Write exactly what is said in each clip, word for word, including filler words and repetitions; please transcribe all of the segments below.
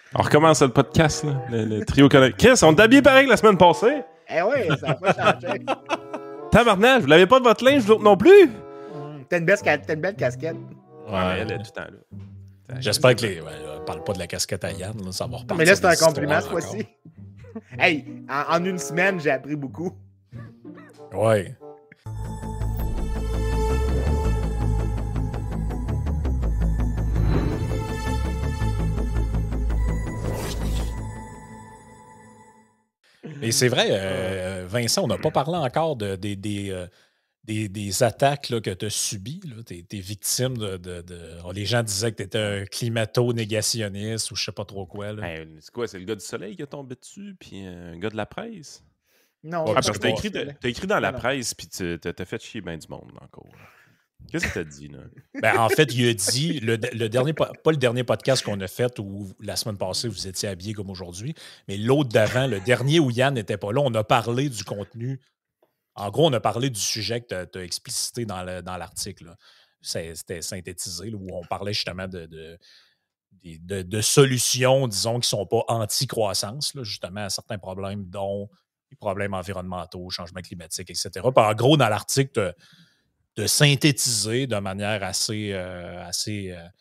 On recommence le podcast, là, le, le trio connect. Chris, on t'a habillé pareil la semaine passée. Eh oui, ça n'a pas changé. Tabarnak, vous l'avez pas de votre linge, vous autres non plus? Mmh, T'as une, belle ca- t'as une belle casquette. Ouais, mais elle est tout le temps là. J'espère que les. Ouais, là, parle pas de la casquette à Yann, là, ça va repartir. Mais là, c'est un des compliment histoires cette fois-ci. Hey, en, en une semaine, j'ai appris beaucoup. encore. Ouais. Et c'est vrai, euh, Vincent, on n'a pas parlé encore de, des, des, euh, des, des attaques là, que tu as subies. Tu es victime de, de, de- oh, les gens disaient que tu étais un climato-négationniste ou je sais pas trop quoi. Là. Hey, c'est quoi, c'est le gars du soleil qui est tombé dessus, puis un gars de la presse? Non, Ouais, Ah, je parce que sais t'as pas. écrit, de- t'as écrit dans la Non, non. presse, puis tu- t'as t'as fait chier bien du monde encore. Qu'est-ce que t'as dit, là? Ben, en fait, il a dit, le, le dernier, po- pas le dernier podcast qu'on a fait où la semaine passée, vous étiez habillé comme aujourd'hui, mais l'autre d'avant, le dernier où Yann n'était pas là, on a parlé du contenu. En gros, on a parlé du sujet que tu as explicité dans le- dans l'article. là. C'est- C'était synthétisé, là, où on parlait justement de, de, des- de- de solutions, disons, qui ne sont pas anti-croissance, là, justement, à certains problèmes, dont les problèmes environnementaux, changement climatique, et cetera. Puis en gros, dans l'article, de, de synthétiser de manière assez, euh, assez, euh,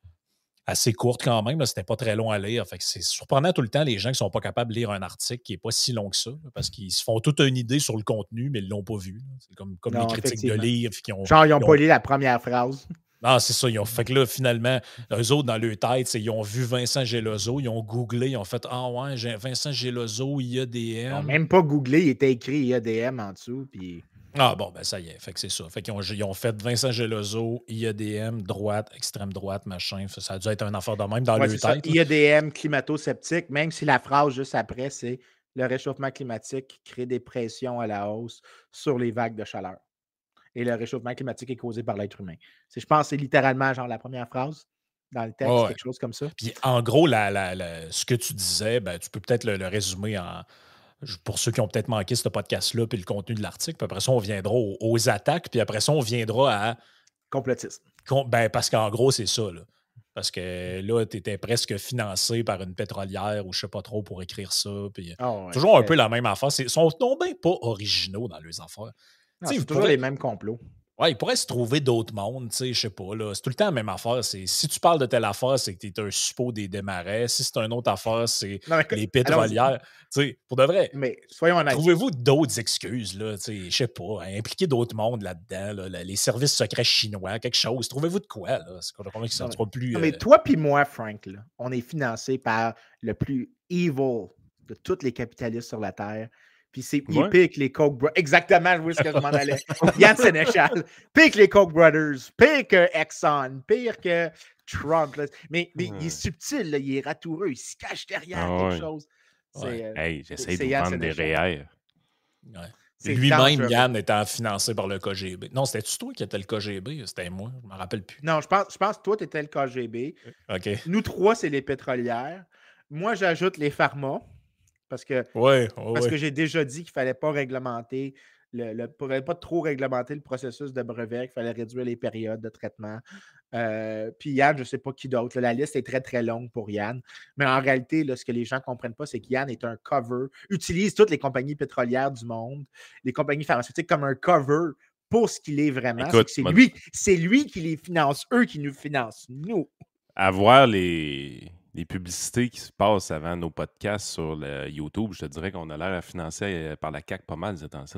assez courte quand même. Là, c'était pas très long à lire. Fait que c'est surprenant tout le temps les gens qui sont pas capables de lire un article qui est pas si long que ça, là, parce qu'ils se font toute une idée sur le contenu, mais ils l'ont pas vu. là. C'est comme, comme Non, les critiques de effectivement. livres qui ont. Genre, ils ont ils pas lu la première phrase. Non, c'est ça. Ils ont fait que là, finalement, eux autres, dans leur tête, c'est- ils ont vu Vincent Gelozo, ils ont googlé, ils ont fait Ah ouais, j'ai- Vincent Gelozo, I A D Ils n'ont M. même pas googlé, il était écrit I A D M en dessous. Puis... Ah bon, ben ça y est, fait que c'est ça. Fait qu'ils ont, ils ont fait Vincent Gelozo, I A D M, droite, extrême droite, machin. Ça a dû être un affaire de même dans Ouais, leur c'est ça. tête. là. I A D M, climato-sceptique, même si la phrase juste après, c'est le réchauffement climatique crée des pressions à la hausse sur les vagues de chaleur. Et le réchauffement climatique est causé par l'être humain. C'est, je pense que c'est littéralement genre la première phrase dans le texte, Ouais. quelque chose comme ça. Puis en gros, la, la- la- ce que tu disais, ben, tu peux peut-être le, le résumer en. Pour ceux qui ont peut-être manqué ce podcast-là, puis le contenu de l'article. Puis après ça, on viendra aux, aux attaques, puis après ça, on viendra à. Complotisme. con- Ben, parce qu'en gros, c'est ça. Là. Parce que là, tu étais presque financé par une pétrolière ou je sais pas trop pour écrire ça. Puis, Ah ouais, toujours un c'est- peu la même affaire. Ils sont non bien pas originaux dans leurs affaires. Non, Tu sais, c'est vous toujours pourrez- les mêmes complots. Ouais, il pourrait se trouver d'autres mondes, tu sais, je sais pas, là. C'est tout le temps la même affaire. C'est, si tu parles de telle affaire, c'est que tu es un suppôt des démarrais. Si c'est une autre affaire, c'est Non, mais écoute, les pétrolières. Tu sais, pour de vrai, Mais soyons honnêtes. trouvez-vous d'autres excuses, là, tu sais, je sais pas, hein, impliquer d'autres mondes là-dedans, là, la- les services secrets chinois, quelque chose. Trouvez-vous de quoi, là? C'est qu'on que ça Non, soit plus. Non, mais euh, toi puis moi, Frank, là, on est financé par le plus evil de tous les capitalistes sur la Terre. Puis c'est, il est Ouais. pire que les Koch Brothers. Exactement, je vois ce que je m'en allais. Yann Sénéchal. Pire que les Koch Brothers. Pire que Exxon. Pire que Trump. là. Mais, mais il est subtil, là, il est ratoureux. Il se cache derrière Ah quelque ouais. chose. C'est, Ouais. euh, Hey, j'essaie c'est de vous Yann vendre des Sénéchal. réels. ouais. C'est Lui-même, dangereux. Yann, étant financé par le K G B. Non, c'était-tu toi qui étais le K G B? C'était moi, je me rappelle plus. Non, je pense, je pense que toi, tu étais le K G B. OK. Nous trois, c'est les pétrolières. Moi, j'ajoute les pharma. Parce que Ouais, ouais, Parce ouais. que j'ai déjà dit qu'il ne fallait pas réglementer, le, le, fallait pas trop réglementer le processus de brevet, qu'il fallait réduire les périodes de traitement. Euh, puis Yann, je ne sais pas qui d'autre. là, La liste est très, très longue pour Yann. Mais en réalité, là, ce que les gens ne comprennent pas, c'est qu'Yann est un cover, utilise toutes les compagnies pétrolières du monde, les compagnies pharmaceutiques comme un cover pour ce qu'il est vraiment. Écoute, c'est, que c'est, moi- lui, c'est lui qui les finance, eux qui nous financent, nous. À voir les, les publicités qui se passent avant nos podcasts sur le YouTube, je te dirais qu'on a l'air à financer euh, par la C A Q pas mal, ces temps-ci.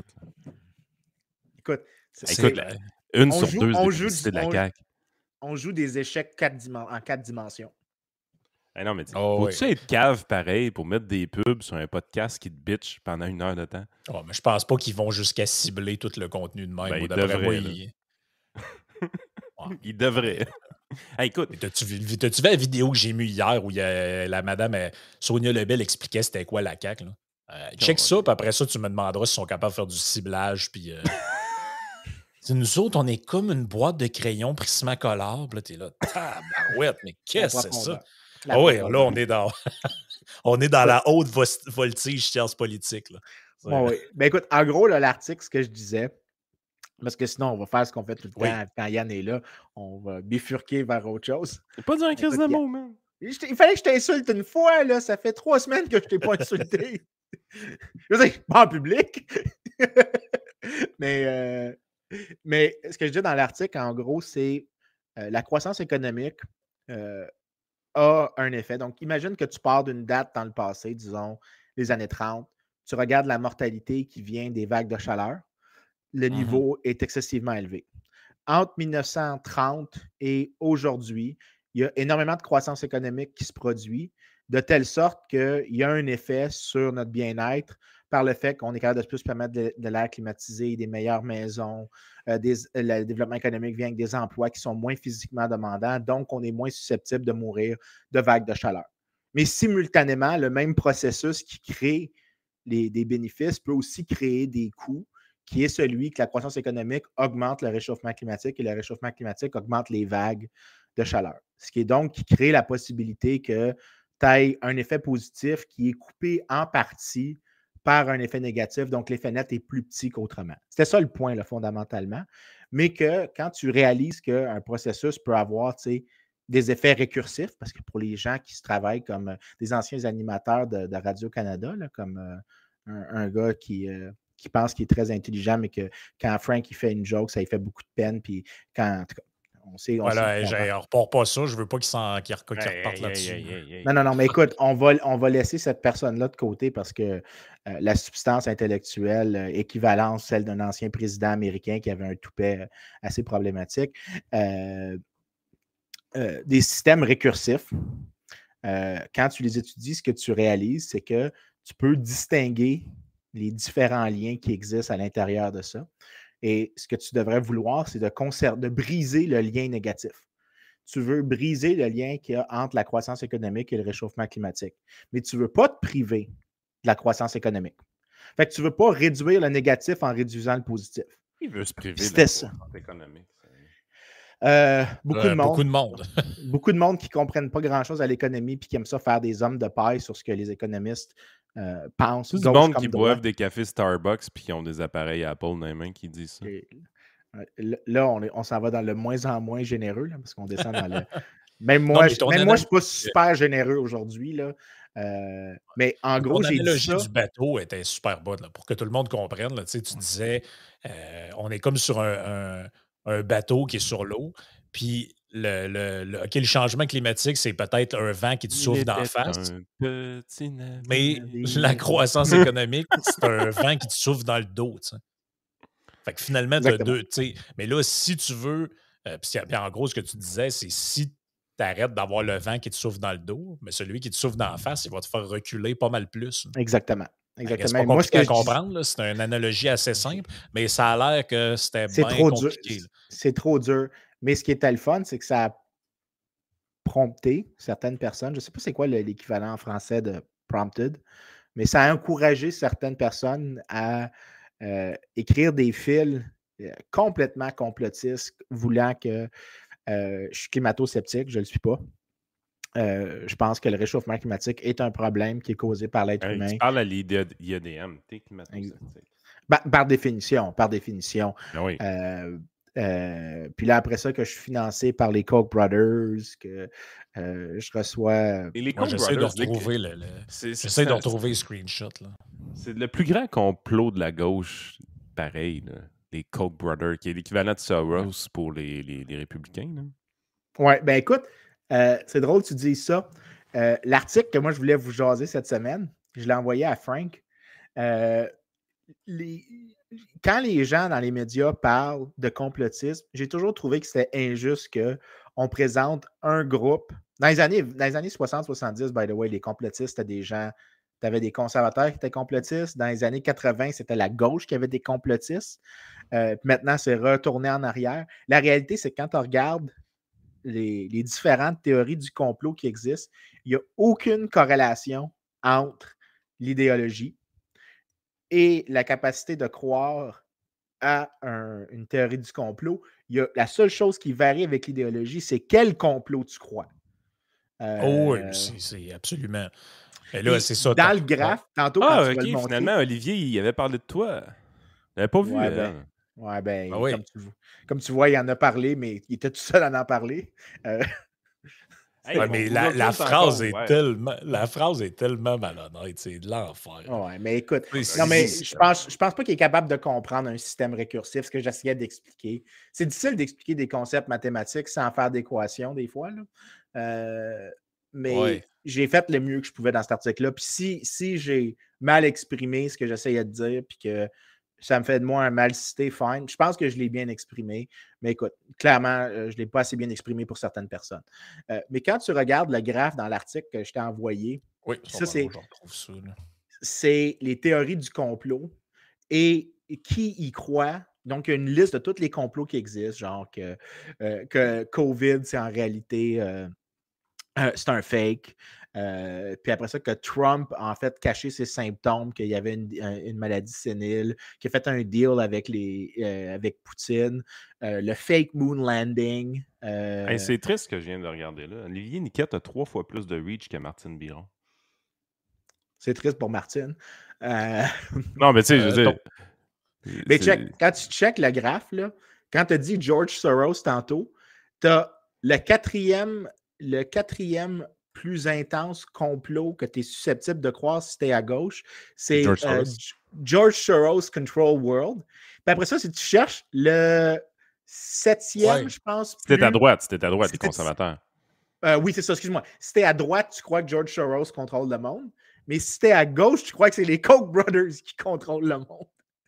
Écoute, c'est- C'est- Écoute, la- une on sur joue- deux on des joue publicités du- de la on- C A Q. on joue des échecs quatre dimen- en quatre dimensions. Eh non, mais tu Oh, faut-tu ouais. être cave pareil pour mettre des pubs sur un podcast qui te bitch pendant une heure de temps? Oh, mais je pense pas qu'ils vont jusqu'à cibler tout le contenu de même. Ben, Moi, ils d'après devraient, moi, là. ils- Ouais. Il devrait. Hey, écoute, Mais T'as-tu vu, t'as-tu vu la vidéo que j'ai mise hier où il y a, la madame euh, Sonia Lebel expliquait c'était quoi la C A Q? Là? Euh, check ça, puis après ça, tu me demanderas s'ils sont capables de faire du ciblage. Puis, euh... C'est nous autres, on est comme une boîte de crayons Prismacolor. Puis là, t'es là, tabarouette, mais qu'est-ce que c'est ça? La Ah oui, profondeur. là, on est dans, on est dans la haute vo- voltige science politique. Là. C'est- Ouais, ouais. Ben écoute, en gros, là, l'article, ce que je disais, parce que sinon, on va faire ce qu'on fait tout le Oui. temps quand Yann est là, on va bifurquer vers autre chose. j'ai pas dit un crise de Écoute, mots, man. Il fallait que je t'insulte une fois, là. Ça fait trois semaines que je t'ai pas insulté. Je veux dire, pas en public. mais, euh, mais ce que je dis dans l'article, en gros, c'est euh, la croissance économique euh, a un effet. Donc, imagine que tu pars d'une date dans le passé, disons les années trente. Tu regardes la mortalité qui vient des vagues de chaleur. Le mm-hmm. niveau est excessivement élevé. Entre mille neuf cent trente et aujourd'hui, il y a énormément de croissance économique qui se produit, de telle sorte qu'il y a un effet sur notre bien-être par le fait qu'on est capable de plus permettre de, de l'air climatisé, des meilleures maisons, euh, des, le développement économique vient avec des emplois qui sont moins physiquement demandants, donc on est moins susceptible de mourir de vagues de chaleur. Mais simultanément, le même processus qui crée les, des bénéfices peut aussi créer des coûts, qui est celui que la croissance économique augmente le réchauffement climatique et le réchauffement climatique augmente les vagues de chaleur. Ce qui est donc qui crée la possibilité que tu aies un effet positif qui est coupé en partie par un effet négatif, donc l'effet net est plus petit qu'autrement. C'était ça le point, là, fondamentalement. Mais que quand tu réalises qu'un processus peut avoir des effets récursifs, parce que pour les gens qui se travaillent comme des anciens animateurs de, de Radio-Canada, là, comme euh, un, un gars qui... Euh, qui pense qu'il est très intelligent, mais que quand Frank il fait une joke, ça lui fait beaucoup de peine. Puis quand, en tout cas, on sait. On voilà, sait on ne repart pas ça. Je ne veux pas qu'il, s'en, qu'il, qu'il hey, reparte hey, là-dessus. Hey, hey, hey, non, non, non, mais écoute, on va, on va laisser cette personne-là de côté parce que euh, la substance intellectuelle euh, équivalente celle d'un ancien président américain qui avait un toupet euh, assez problématique. Euh, euh, des systèmes récursifs, euh, quand tu les étudies, ce que tu réalises, c'est que tu peux distinguer les différents liens qui existent à l'intérieur de ça. Et ce que tu devrais vouloir, c'est de, conser- de briser le lien négatif. Tu veux briser le lien qu'il y a entre la croissance économique et le réchauffement climatique. Mais tu ne veux pas te priver de la croissance économique. Fait que tu ne veux pas réduire le négatif en réduisant le positif. Il veut se priver Puis de la ça. croissance économique. Euh, beaucoup, euh, de monde, beaucoup de monde. beaucoup de monde qui ne comprennent pas grand-chose à l'économie et qui aiment ça faire des hommes de paille sur ce que les économistes euh, pensent. C'est du monde qui droit. boivent des cafés Starbucks puis qui ont des appareils Apple dans les mains qui disent ça. Et, là, on, est, on s'en va dans le moins en moins généreux là, parce qu'on descend dans le... Même moi, non, je, même moi je ne suis pas super généreux aujourd'hui. Là. Euh, mais en gros, j'ai dit ça. L'analogie du bateau était super bonne. Là, pour que tout le monde comprenne, là, tu disais, euh, on est comme sur un, un, un bateau qui est sur l'eau, puis le, le, le, okay, le changement climatique, c'est peut-être un vent qui te souffle d'en face. Mais la croissance économique, c'est un vent qui te souffle dans le dos. T'sais. Fait que finalement, tu as deux. T'sais, mais là, si tu veux, euh, puis en gros, ce que tu disais, c'est si tu arrêtes d'avoir le vent qui te souffle dans le dos, mais celui qui te souffle dans la face, il va te faire reculer pas mal plus. Exactement. Exactement. C'est pas compliqué Moi, ce que à comprendre. Dis... C'est une analogie assez simple, mais ça a l'air que c'était bien trop compliqué. Dur. C'est trop dur. Mais ce qui était le fun, c'est que ça a prompté certaines personnes. Je ne sais pas c'est quoi l'équivalent en français de prompted, mais ça a encouragé certaines personnes à euh, écrire des fils euh, complètement complotistes, voulant que euh, je suis climato-sceptique, je ne le suis pas. Euh, je pense que le réchauffement climatique est un problème qui est causé par l'être hey, humain. Tu parles à l'I D M, tu es climato-sceptique. Par, par définition, par définition. Ben oui. Euh, euh, puis là, après ça, que je suis financé par les Koch brothers, que euh, je reçois... Et les Koch ouais, J'essaie de retrouver, le, le... J'essaie de retrouver le screenshot. Là. C'est le plus grand complot de la gauche, pareil, là. Les Koch brothers, qui est l'équivalent de Soros pour les, les, les républicains. Oui, ben écoute, euh, c'est drôle que tu dises ça. Euh, l'article que moi, je voulais vous jaser cette semaine, je l'ai envoyé à Frank. Euh, les... Quand les gens dans les médias parlent de complotisme, j'ai toujours trouvé que c'était injuste qu'on présente un groupe. Dans les années, dans les années soixante soixante-dix, by the way, les complotistes, c'était des gens. Tu avais des conservateurs qui étaient complotistes. Dans les années quatre-vingts, c'était la gauche qui avait des complotistes. Euh, maintenant, c'est retourné en arrière. La réalité, c'est que quand on regarde les, les différentes théories du complot qui existent, il n'y a aucune corrélation entre l'idéologie et la capacité de croire à un, une théorie du complot. Il y a, la seule chose qui varie avec l'idéologie, c'est quel complot tu crois. Euh, oh oui, c'est, c'est absolument. Et là, c'est ça. Dans le graphe, tantôt, ah, quand tu ok, vas le montrer, finalement, Olivier, il avait parlé de toi. Je l'avais pas vu. Ouais, hein. ben, ouais, ben ah, oui. comme, tu, comme tu vois, il en a parlé, mais il était tout seul à en parler. Euh... Hey, Ouais, on mais vous la, la occulte phrase encore, est ouais. tellement la phrase est tellement malhonnête, c'est de l'enfer. Ouais, mais écoute, Tu sais, non, mais c'est- je pense, je pense pas qu'il est capable de comprendre un système récursif, ce que j'essayais d'expliquer. C'est difficile d'expliquer des concepts mathématiques sans faire d'équations, des fois, là. Euh, mais Ouais. j'ai fait le mieux que je pouvais dans cet article-là. Puis si, si j'ai mal exprimé ce que j'essayais de dire, puis que ça me fait de moi un mal cité, fine. Je pense que je l'ai bien exprimé. Mais écoute, clairement, euh, je ne l'ai pas assez bien exprimé pour certaines personnes. Euh, mais quand tu regardes le graphe dans l'article que je t'ai envoyé, Oui, puis ça ça, va, c'est je retrouve ça. Là. c'est les théories du complot et qui y croit. Donc, il y a une liste de tous les complots qui existent, genre que, euh, que COVID, c'est en réalité euh, euh, c'est un fake. Euh, puis après ça, que Trump a en fait caché ses symptômes, qu'il y avait une, une maladie sénile, qu'il a fait un deal avec, les, euh, avec Poutine, euh, le fake moon landing. euh, Hey, c'est triste ce que je viens de regarder là. Olivier Niquette a trois fois plus de reach que Martine Biron. c'est triste pour Martine. Euh, Non, mais tu sais, je Euh, veux dire. ton- Mais c'est- check, quand tu checkes le graphe, là, quand tu as dit George Soros tantôt, tu as le quatrième, le quatrième plus intense complot que tu es susceptible de croire si tu es à gauche. C'est George euh, Soros. George Soros Control World. Puis après ça, si tu cherches le septième, Ouais. je pense. C'était à plus- droite, c'était à droite, les c'était- conservateurs. euh, oui, c'est ça, excuse-moi. Si t'es à droite, tu crois que George Soros contrôle le monde. Mais si t'es à gauche, tu crois que c'est les Koch brothers qui contrôlent le monde.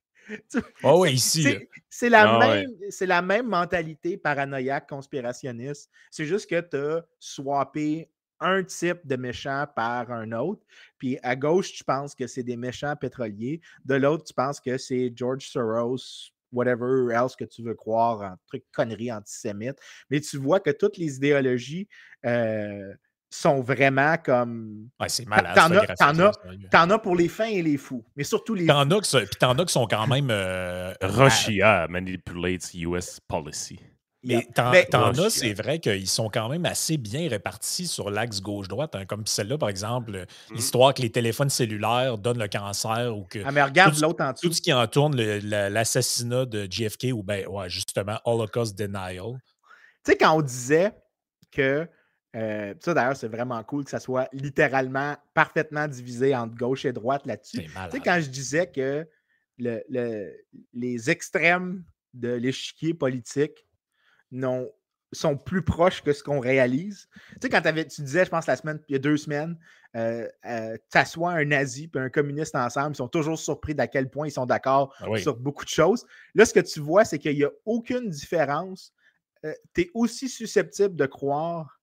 Ah ouais, C'est- ici. là. c'est- C'est la, Ah ouais. même- c'est la même mentalité paranoïaque conspirationniste. C'est juste que tu as swappé un type de méchant par un autre. Puis à gauche, tu penses que c'est des méchants pétroliers. De l'autre, tu penses que c'est George Soros, whatever else que tu veux croire, en truc connerie antisémite. Mais tu vois que toutes les idéologies euh, sont vraiment comme. Ouais, c'est malade, T'en ce as, t'en graphique-là. as, sérieux. t'en as pour les fins et les fous. Mais surtout les T'en fous. as, que ça- puis t'en as qui sont quand même. euh, à- Russia manipulates U S policy. Yeah. mais t'en Mais- t'en as, Russia. c'est vrai qu'ils sont quand même assez bien répartis sur l'axe gauche-droite. hein, comme celle-là, par exemple, Mm. l'histoire que les téléphones cellulaires donnent le cancer ou que Ah, mais regarde tout, l'autre en tout dessous. ce qui entoure le- la- l'assassinat de J F K ou ben ouais, justement Holocaust denial. Tu sais, quand on disait que. euh, ça, d'ailleurs, c'est vraiment cool que ça soit littéralement parfaitement divisé entre gauche et droite là-dessus. C'est Tu sais, malade. quand je disais que le, le- les extrêmes de l'échiquier politique non, sont plus proches que ce qu'on réalise. Tu sais, quand t'avais- tu disais, je pense, la semaine, il y a deux semaines, euh, euh, t'assois un nazi et un communiste ensemble, ils sont toujours surpris d'à quel point ils sont d'accord Ah oui. sur beaucoup de choses. Là, ce que tu vois, c'est qu'il n'y a aucune différence. Euh, tu es aussi susceptible de croire,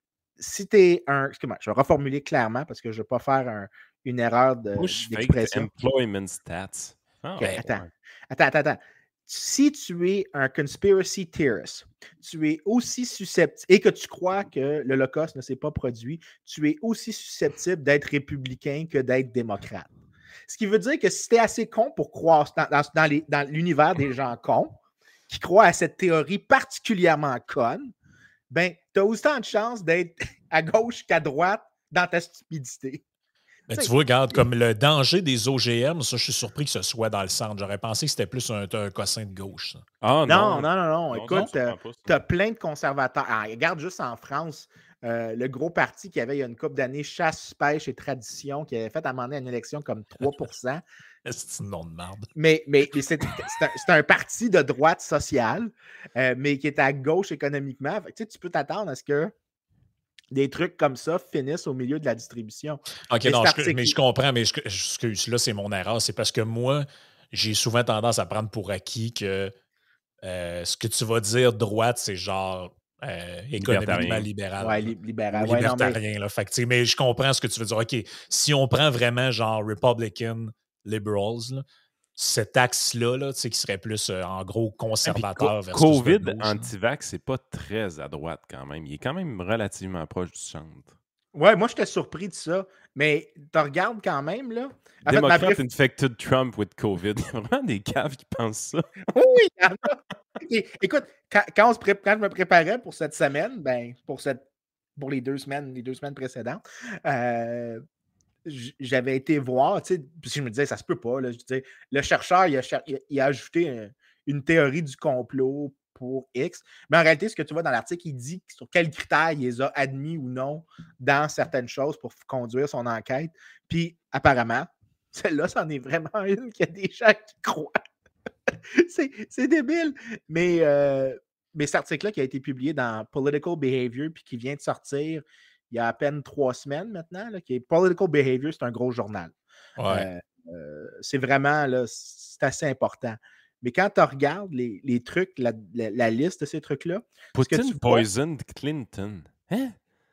si tu es un. Excuse-moi, je vais reformuler clairement parce que je ne veux pas faire un- une erreur de- Push faked d'expression. employment stats. Ah, OK, ouais. attends. Attends, attends, attends. Si tu es un conspiracy theorist, tu es aussi susceptible, et que tu crois que l'Holocauste ne s'est pas produit, tu es aussi susceptible d'être républicain que d'être démocrate. Ce qui veut dire que si tu es assez con pour croire dans, dans- dans les- dans l'univers des gens cons, qui croient à cette théorie particulièrement conne, ben, tu as autant de chances d'être à gauche qu'à droite dans ta stupidité. Mais Tu tu sais, vois, regarde, comme le danger des O G M, ça, je suis surpris que ce soit dans le centre. J'aurais pensé que c'était plus un, un cossin de gauche. ça. Ah, Non, non. non, non, non. Non, Écoute, ça me euh, surprend pas, ça. tu as plein de conservateurs. Ah, regarde juste en France, euh, le gros parti qui avait il y a une couple d'années, Chasse, Pêche et Tradition, qui avait fait à un moment donné une élection comme trois pour cent. C'est un nom de merde. Mais, mais, mais c'est c'est un, c'est un parti de droite sociale, euh, mais qui est à gauche économiquement. Fait que, tu sais, tu peux t'attendre à ce que des trucs comme ça finissent au milieu de la distribution. OK, Mais non, cet je- article- mais je comprends, mais je- excuse, là, c'est mon erreur. C'est parce que moi, j'ai souvent tendance à prendre pour acquis que euh, ce que tu vas dire droite, c'est genre euh, économiquement Libertarien. libéral. Ouais, là. li- libéral. Ou Ouais, non, mais- libertarien. là. Fait que, tu sais, mais je comprends ce que tu veux dire. OK, si on prend vraiment genre Republican liberals, là, cet axe-là, là, tu sais, qui serait plus euh, en gros Ah, puis conservateur co- versus de COVID gauche, là. anti-vax, c'est pas très à droite quand même. Il est quand même relativement proche du centre. Ouais, moi, j'étais surpris de ça. Mais tu regardes quand même, là. En fait, ma Démocrate préf- infected Trump with COVID. Il y a vraiment des caves qui pensent ça. Oui, il y en a. Et, écoute, quand, quand, on se pré- quand je me préparais pour cette semaine, ben, pour, cette, pour les deux semaines, les deux semaines précédentes, euh, j- j'avais été voir, tu sais, puis je me disais, ça se peut pas. Là, je disais, le chercheur, il a, cher- il a- il a ajouté un- une théorie du complot pour X. Mais en réalité, ce que tu vois dans l'article, il dit sur quels critères il les a admis ou non dans certaines choses pour conduire son enquête. Puis, apparemment, celle-là, c'en est vraiment une qu'il y a des gens qui croient. c'est, c'est débile. Mais, euh, mais cet article-là qui a été publié dans Political Behavior puis qui vient de sortir il y a à peine trois semaines maintenant, là, qui est Political Behavior, c'est un gros journal. Ouais. Euh, euh, c'est vraiment, là, c'est assez important. Mais quand tu regardes les, les trucs, la, la, la liste de ces trucs-là... Poutine poisoned Clinton. Hein?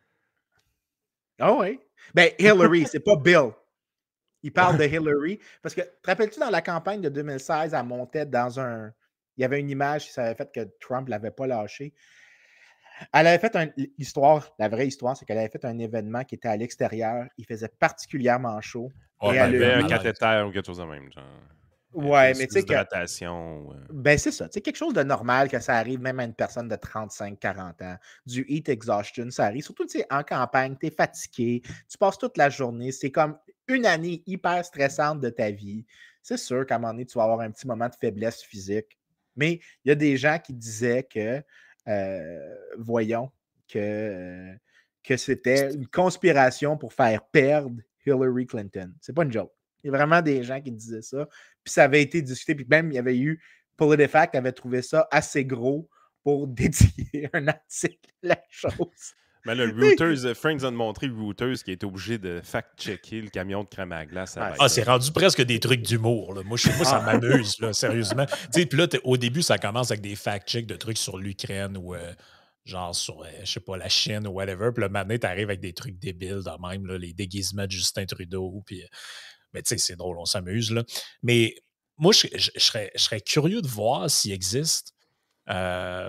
Ah oui. Ben, Hillary, c'est pas Bill. Il parle de Hillary. Parce que, te rappelles-tu, dans la campagne de deux mille seize, elle montait dans un... Il y avait une image qui avait fait que Trump ne l'avait pas lâché. Elle avait fait un... L'histoire, la vraie histoire, c'est qu'elle avait fait un événement qui était à l'extérieur. Il faisait particulièrement chaud. Ouais, et ben, elle avait un cathéter ou quelque chose de même, genre. Ouais, mais tu sais. Hydratation. Que... Ben, c'est ça. C'est quelque chose de normal que ça arrive même à une personne de trente-cinq à quarante ans. Du heat exhaustion, ça arrive. Surtout, tu sais, en campagne, tu es fatigué, tu passes toute la journée. C'est comme une année hyper stressante de ta vie. C'est sûr qu'à un moment donné, tu vas avoir un petit moment de faiblesse physique. Mais il y a des gens qui disaient que, euh, voyons, que, euh, que c'était une conspiration pour faire perdre Hillary Clinton. C'est pas une joke. Il y a vraiment des gens qui disaient ça. Puis ça avait été discuté. Puis même, il y avait eu... PolitiFact avait trouvé ça assez gros pour dédier un article à la chose. Mais le Reuters, Frank nous a montré Reuters qui était obligé de fact-checker le camion de crème à glace. À ah, c'est rendu presque des trucs d'humour. Là. Moi, je, moi, ça m'amuse, là, sérieusement. Puis là, au début, ça commence avec des fact-checks de trucs sur l'Ukraine ou... Euh, genre sur, euh, je sais pas, la Chine ou whatever. Puis le matin, t'arrives avec des trucs débiles de même, là, les déguisements de Justin Trudeau. Puis... Mais tu sais, c'est drôle, on s'amuse, là. Mais moi, je, je, je, serais, je serais curieux de voir s'il existe, euh,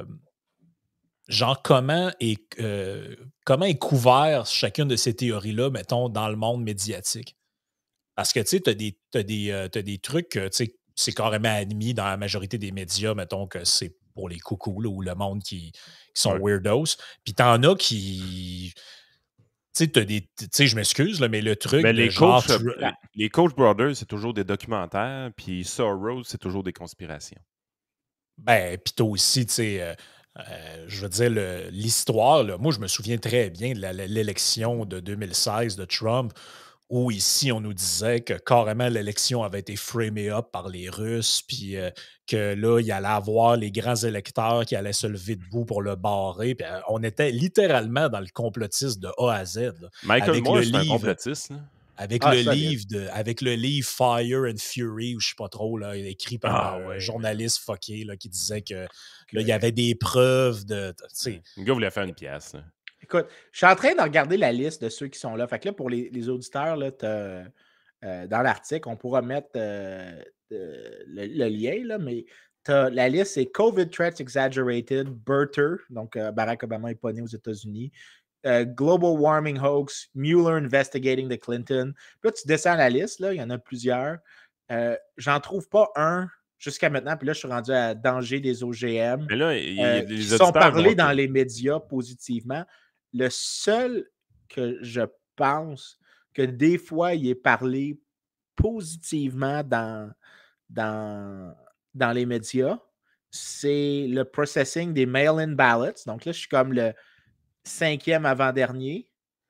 genre, comment est, euh, comment est couvert chacune de ces théories-là, mettons, dans le monde médiatique. Parce que, tu sais, tu as des, t'as des, euh, t'as des trucs, tu sais, c'est carrément admis dans la majorité des médias, mettons, que c'est pour les coucous, là, ou le monde qui, qui sont ouais. weirdos. Puis t'en as qui... Tu sais, je m'excuse, là, mais le truc mais de les genre... Coach, euh, les Coach Brothers, c'est toujours des documentaires, puis Soros, c'est toujours des conspirations. Ben, puis toi aussi, tu sais, euh, euh, je veux dire, le, l'histoire, là, moi, je me souviens très bien de la, l'élection de deux mille seize de Trump, où ici, on nous disait que carrément l'élection avait été framée up par les Russes, puis euh, que là, il allait avoir les grands électeurs qui allaient se lever debout pour le barrer. Puis euh, on était littéralement dans le complotisme de A à Z. Là, Michael Moore, c'est un complotiste. Là. Avec, ah, le livre de, avec le livre Fire and Fury, ou je sais pas trop, là, écrit par ah, un ouais, journaliste ouais. fucké là, qui disait que là, il y avait des preuves de. Le gars voulait faire une pièce. Là. Écoute, je suis en train de regarder la liste de ceux qui sont là. Fait que là, pour les, les auditeurs, là, euh, dans l'article, on pourra mettre euh, euh, le, le lien, là, mais la liste, c'est COVID Threats Exaggerated, Birther, donc euh, Barack Obama n'est pas né aux États-Unis, euh, Global Warming Hoax, Mueller Investigating the Clinton. Puis là, tu descends la liste, là, il y en a plusieurs. Euh, j'en trouve pas un jusqu'à maintenant, puis là, je suis rendu à danger des O G M. Mais là, il y a, euh, les qui sont parlés dans les médias positivement. Le seul que je pense que des fois, il est parlé positivement dans, dans, dans les médias, c'est le processing des mail-in ballots. Donc là, je suis comme le cinquième avant-dernier.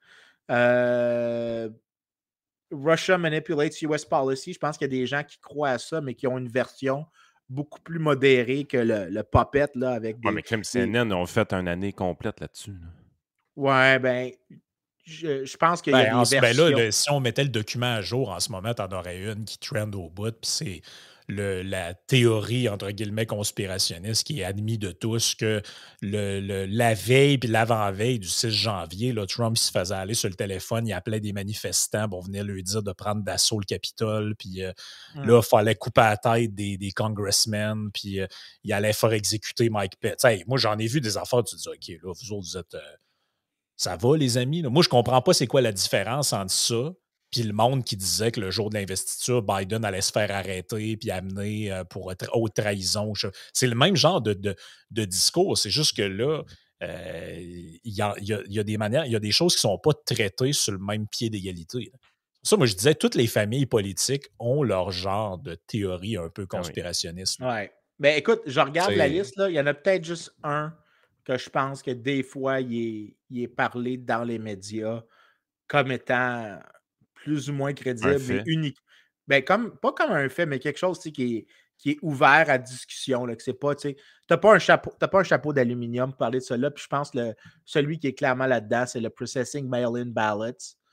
Euh, Russia manipulates U S policy. Je pense qu'il y a des gens qui croient à ça, mais qui ont une version beaucoup plus modérée que le, le puppet là, avec des... Ouais, mais comme C N N des... ont fait une année complète là-dessus. Là. Ouais, ben, je, je pense qu'il y a ben, des versions... Ben là, le, si on mettait le document à jour en ce moment, t'en aurais une qui trend au bout, puis c'est le, la théorie, entre guillemets, conspirationniste qui est admise de tous que le, le, la veille puis l'avant-veille du six janvier, là, Trump se faisait aller sur le téléphone, il appelait des manifestants pour venir lui dire de prendre d'assaut le Capitole, puis euh, mm. là, il fallait couper la tête des, des congressmen, puis euh, il allait faire exécuter Mike Pence. Hey, moi, j'en ai vu des affaires, tu te dis, OK, là, vous autres, vous êtes... Euh, ça va, les amis? Là? Moi, je comprends pas c'est quoi la différence entre ça puis le monde qui disait que le jour de l'investiture, Biden allait se faire arrêter puis amener euh, pour haute trahison. C'est le même genre de, de, de discours. C'est juste que là, euh, il y, a, y, a, y a des manières, il y a des choses qui ne sont pas traitées sur le même pied d'égalité. Là. Ça, moi, je disais, toutes les familles politiques ont leur genre de théorie un peu conspirationniste. Ouais. Ben écoute, je regarde la C'est- liste, là, il y en a peut-être juste un que je pense que des fois, il est, il est parlé dans les médias comme étant plus ou moins Un crédible, mais fait. unique. Ben, comme, pas comme un fait, mais quelque chose tu sais, qui est, qui est ouvert à discussion. Là, que c'est pas, tu sais, t'as pas un chapeau, t'as pas un chapeau d'aluminium pour parler de cela. Puis je pense que le, celui qui est clairement là-dedans, c'est le Processing Mail-in Ballots.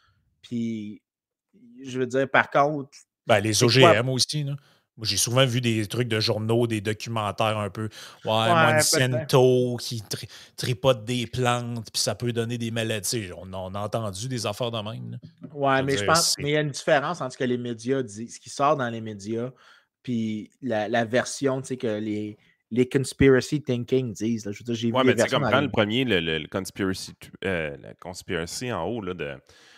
Puis, je veux dire, par contre, Ben, les c'est quoi? O G M aussi, là. Moi, j'ai souvent vu des trucs de journaux, des documentaires un peu. Ouais, Ouais, peut-être. Monsanto qui tri- tripote des plantes, puis ça peut donner des maladies. On, on a entendu des affaires de même, là. Ouais, Je veux mais je dire, pense, c'est. mais il y a une différence entre ce que les médias disent, ce qui sort dans les médias, puis la, la version, tu sais, que les, les conspiracy thinking disent. Là. Je veux dire, j'ai vu Ouais, des mais tu sais, versions comme dans prends les. le premier, le, le- le conspiracy, euh, la conspiracy en haut là, de,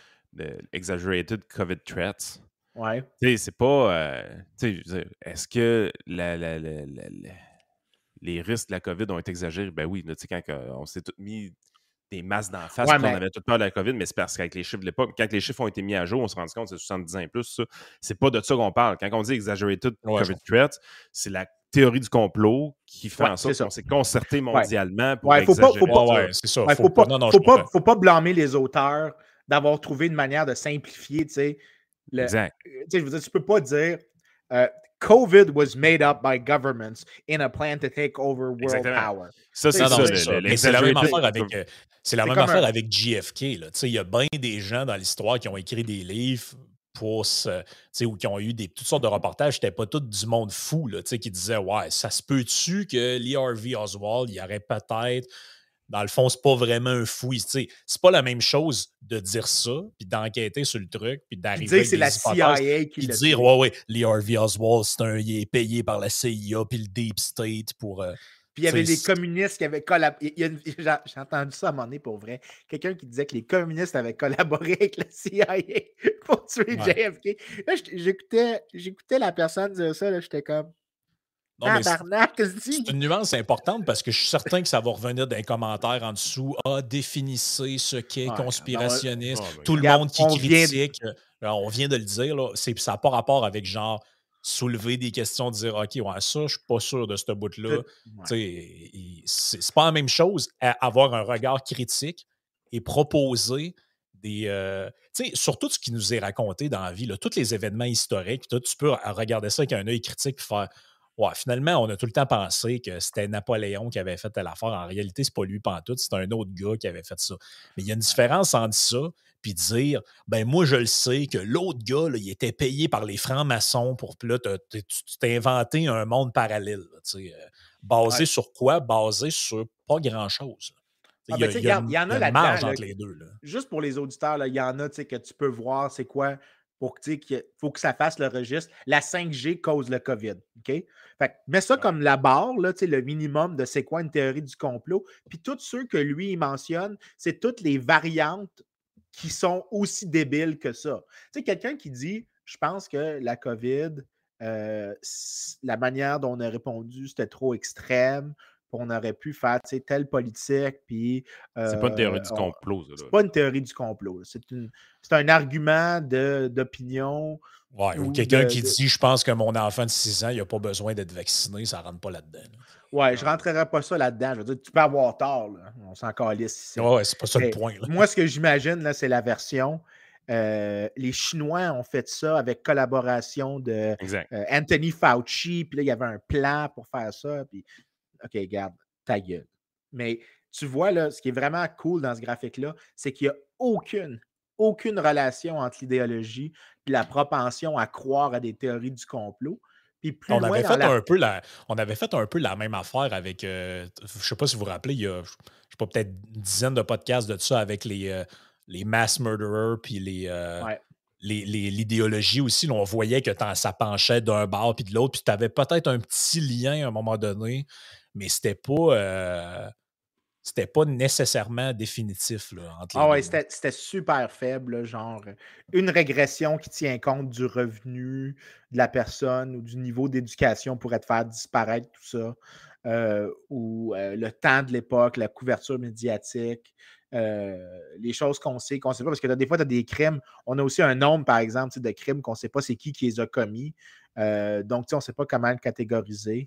de exaggerated COVID threats. Ouais. Tu sais, c'est pas. euh, tu sais, je veux dire, est-ce que la, la- la- la- la- les risques de la COVID ont été exagérés? Ben oui, là, tu sais, quand euh, on s'est tous mis des masques d'en face, Ouais, puis on mais. avait toute peur de la COVID, mais c'est parce qu'avec les chiffres de l'époque, quand les chiffres ont été mis à jour, on s'est rendu compte que c'est soixante-dix ans et plus, ça. C'est pas de ça qu'on parle. Quand on dit exaggerated Ouais, je COVID threats, c'est la théorie du complot qui fait Ouais, en c'est sorte ça. qu'on s'est concerté Ouais. mondialement pour Ouais, faut pas, faut exagérer pas, Ouais, ça. ouais, c'est ça. ouais, Faut faut pas. pas, Non, non, je faut comprends. pas, faut pas blâmer les auteurs d'avoir trouvé une manière de simplifier, tu sais. Le, Exact. tu sais, je veux dire, tu peux pas dire euh, COVID was made up by governments in a plan to take over world Exactement. power. Ça, Tu c'est sais, Non, je ça, non, veux c'est dire, le- ça. le- Mais c'est la même l'exaggerated. affaire avec. euh, c'est la c'est même comme affaire un. avec J F K, là. Tu sais, il y a bien des gens dans l'histoire qui ont écrit des livres pour se, tu sais, ou qui ont eu des, toutes sortes de reportages. C'était pas tout du monde fou, là, tu sais, qui disaient ouais, ça se peut-tu que Lee Harvey Oswald, il y aurait peut-être. Dans le fond, c'est pas vraiment un fou. Tu sais, c'est pas la même chose de dire ça, puis d'enquêter sur le truc, puis Puis d'arriver dire que avec c'est la des C I hypothèses, A qui puis l'a dire tué. ouais, ouais, Lee Harvey Oswald, c'est un, il est payé par la C I A, puis le Deep State pour. euh, Puis il y avait tu sais, les communistes qui avaient collaboré. J'ai j'ai entendu ça à un moment donné pour vrai. Quelqu'un qui disait que les communistes avaient collaboré avec la C I A pour tuer ouais. J F K. Là, j'éc- j'écoutais, j'écoutais la personne dire ça, là, j'étais comme Non, mais c'est tabarnak, qu'est-ce que tu c'est dis? une nuance importante parce que je suis certain que ça va revenir dans les commentaires en dessous. Ah, définissez ce qu'est Ouais, non, conspirationniste. Ah, ben, Tout le regarde. regarde, monde qui on vient. critique, euh, alors, on vient de le dire, là, c'est, ça n'a pas rapport avec genre soulever des questions, dire OK, ouais, ça, je suis pas sûr de ce bout-là. tout- ouais. Tu sais, il- C'est c'est pas la même chose à avoir un regard critique et proposer des. euh, tu sais, surtout ce qui nous est raconté dans la vie, là, tous les événements historiques, tout, tu peux regarder ça avec un œil critique et faire ouais, finalement, on a tout le temps pensé que c'était Napoléon qui avait fait telle affaire. En réalité, c'est pas lui pantoute, c'est un autre gars qui avait fait ça. Mais il y a une différence entre ça puis dire ben moi, je le sais que l'autre gars, là, il était payé par les francs-maçons pour. Puis là, t'as- t'as- tu t'es inventé un monde parallèle. Là, tu sais, euh, basé Ouais. sur quoi? Basé sur pas grand-chose. Ah, Il y ben, a, tu sais, il y il y, a en- une, il y en il y a a une là-dedans, marge là, entre les deux. Là. juste pour les auditeurs, là, il y en a tu sais, que tu peux voir c'est quoi pour tu sais, qu'il faut que ça fasse le registre. La cinq G cause le COVID. OK? Fait que, mets ça Ouais. comme la barre, là, tu sais, le minimum de c'est quoi une théorie du complot. Puis tous ceux que lui, il mentionne, c'est toutes les variantes qui sont aussi débiles que ça. Tu sais, quelqu'un qui dit je pense que la COVID, euh, c- la manière dont on a répondu, c'était trop extrême. Puis on aurait pu faire tu sais, telle politique, puis C'est pas une théorie euh, du on- complot, ça. Là. c'est pas une théorie du complot. là. C'est une- c'est un argument de- d'opinion Ouais, ou ou quelqu'un de, qui de- dit je pense que mon enfant de six ans, il n'a pas besoin d'être vacciné, ça ne rentre pas là-dedans. là. Ouais, je Non. rentrerai pas ça là-dedans. Je veux dire, tu peux avoir tort, là. On s'en calisse ici. Ouais, ouais, c'est pas ça le Mais point. Là. moi, ce que j'imagine, là, c'est la version. euh, les Chinois ont fait ça avec collaboration de Exact. euh, Anthony Fauci. Puis là, il y avait un plan pour faire ça. Puis, OK, garde, ta gueule. Mais tu vois, là, ce qui est vraiment cool dans ce graphique-là, c'est qu'il n'y a aucune, aucune relation entre l'idéologie et la propension à croire à des théories du complot. Puis plus On loin avait, dans fait la. un peu la, on avait fait un peu la même affaire avec, euh, je ne sais pas si vous vous rappelez, il y a, je sais pas, peut-être une dizaine de podcasts de ça avec les, euh, les mass murderers puis les, euh, Ouais. les- les- l'idéologie aussi. Là, on voyait que t'en- ça penchait d'un bord puis de l'autre, puis tu avais peut-être un petit lien à un moment donné, mais c'était pas, euh, c'était pas nécessairement définitif là, entre les Ah ouais, deux. c'était c'était super faible, là, genre euh, une régression qui tient compte du revenu de la personne ou du niveau d'éducation pourrait te faire disparaître tout ça, euh, ou euh, le temps de l'époque, la couverture médiatique, euh, les choses qu'on sait, qu'on ne sait pas, parce que là, des fois, tu as des crimes, on a aussi un nombre, par exemple, tu sais, de crimes qu'on ne sait pas c'est qui qui les a commis, euh, donc tu sais, on ne sait pas comment le catégoriser.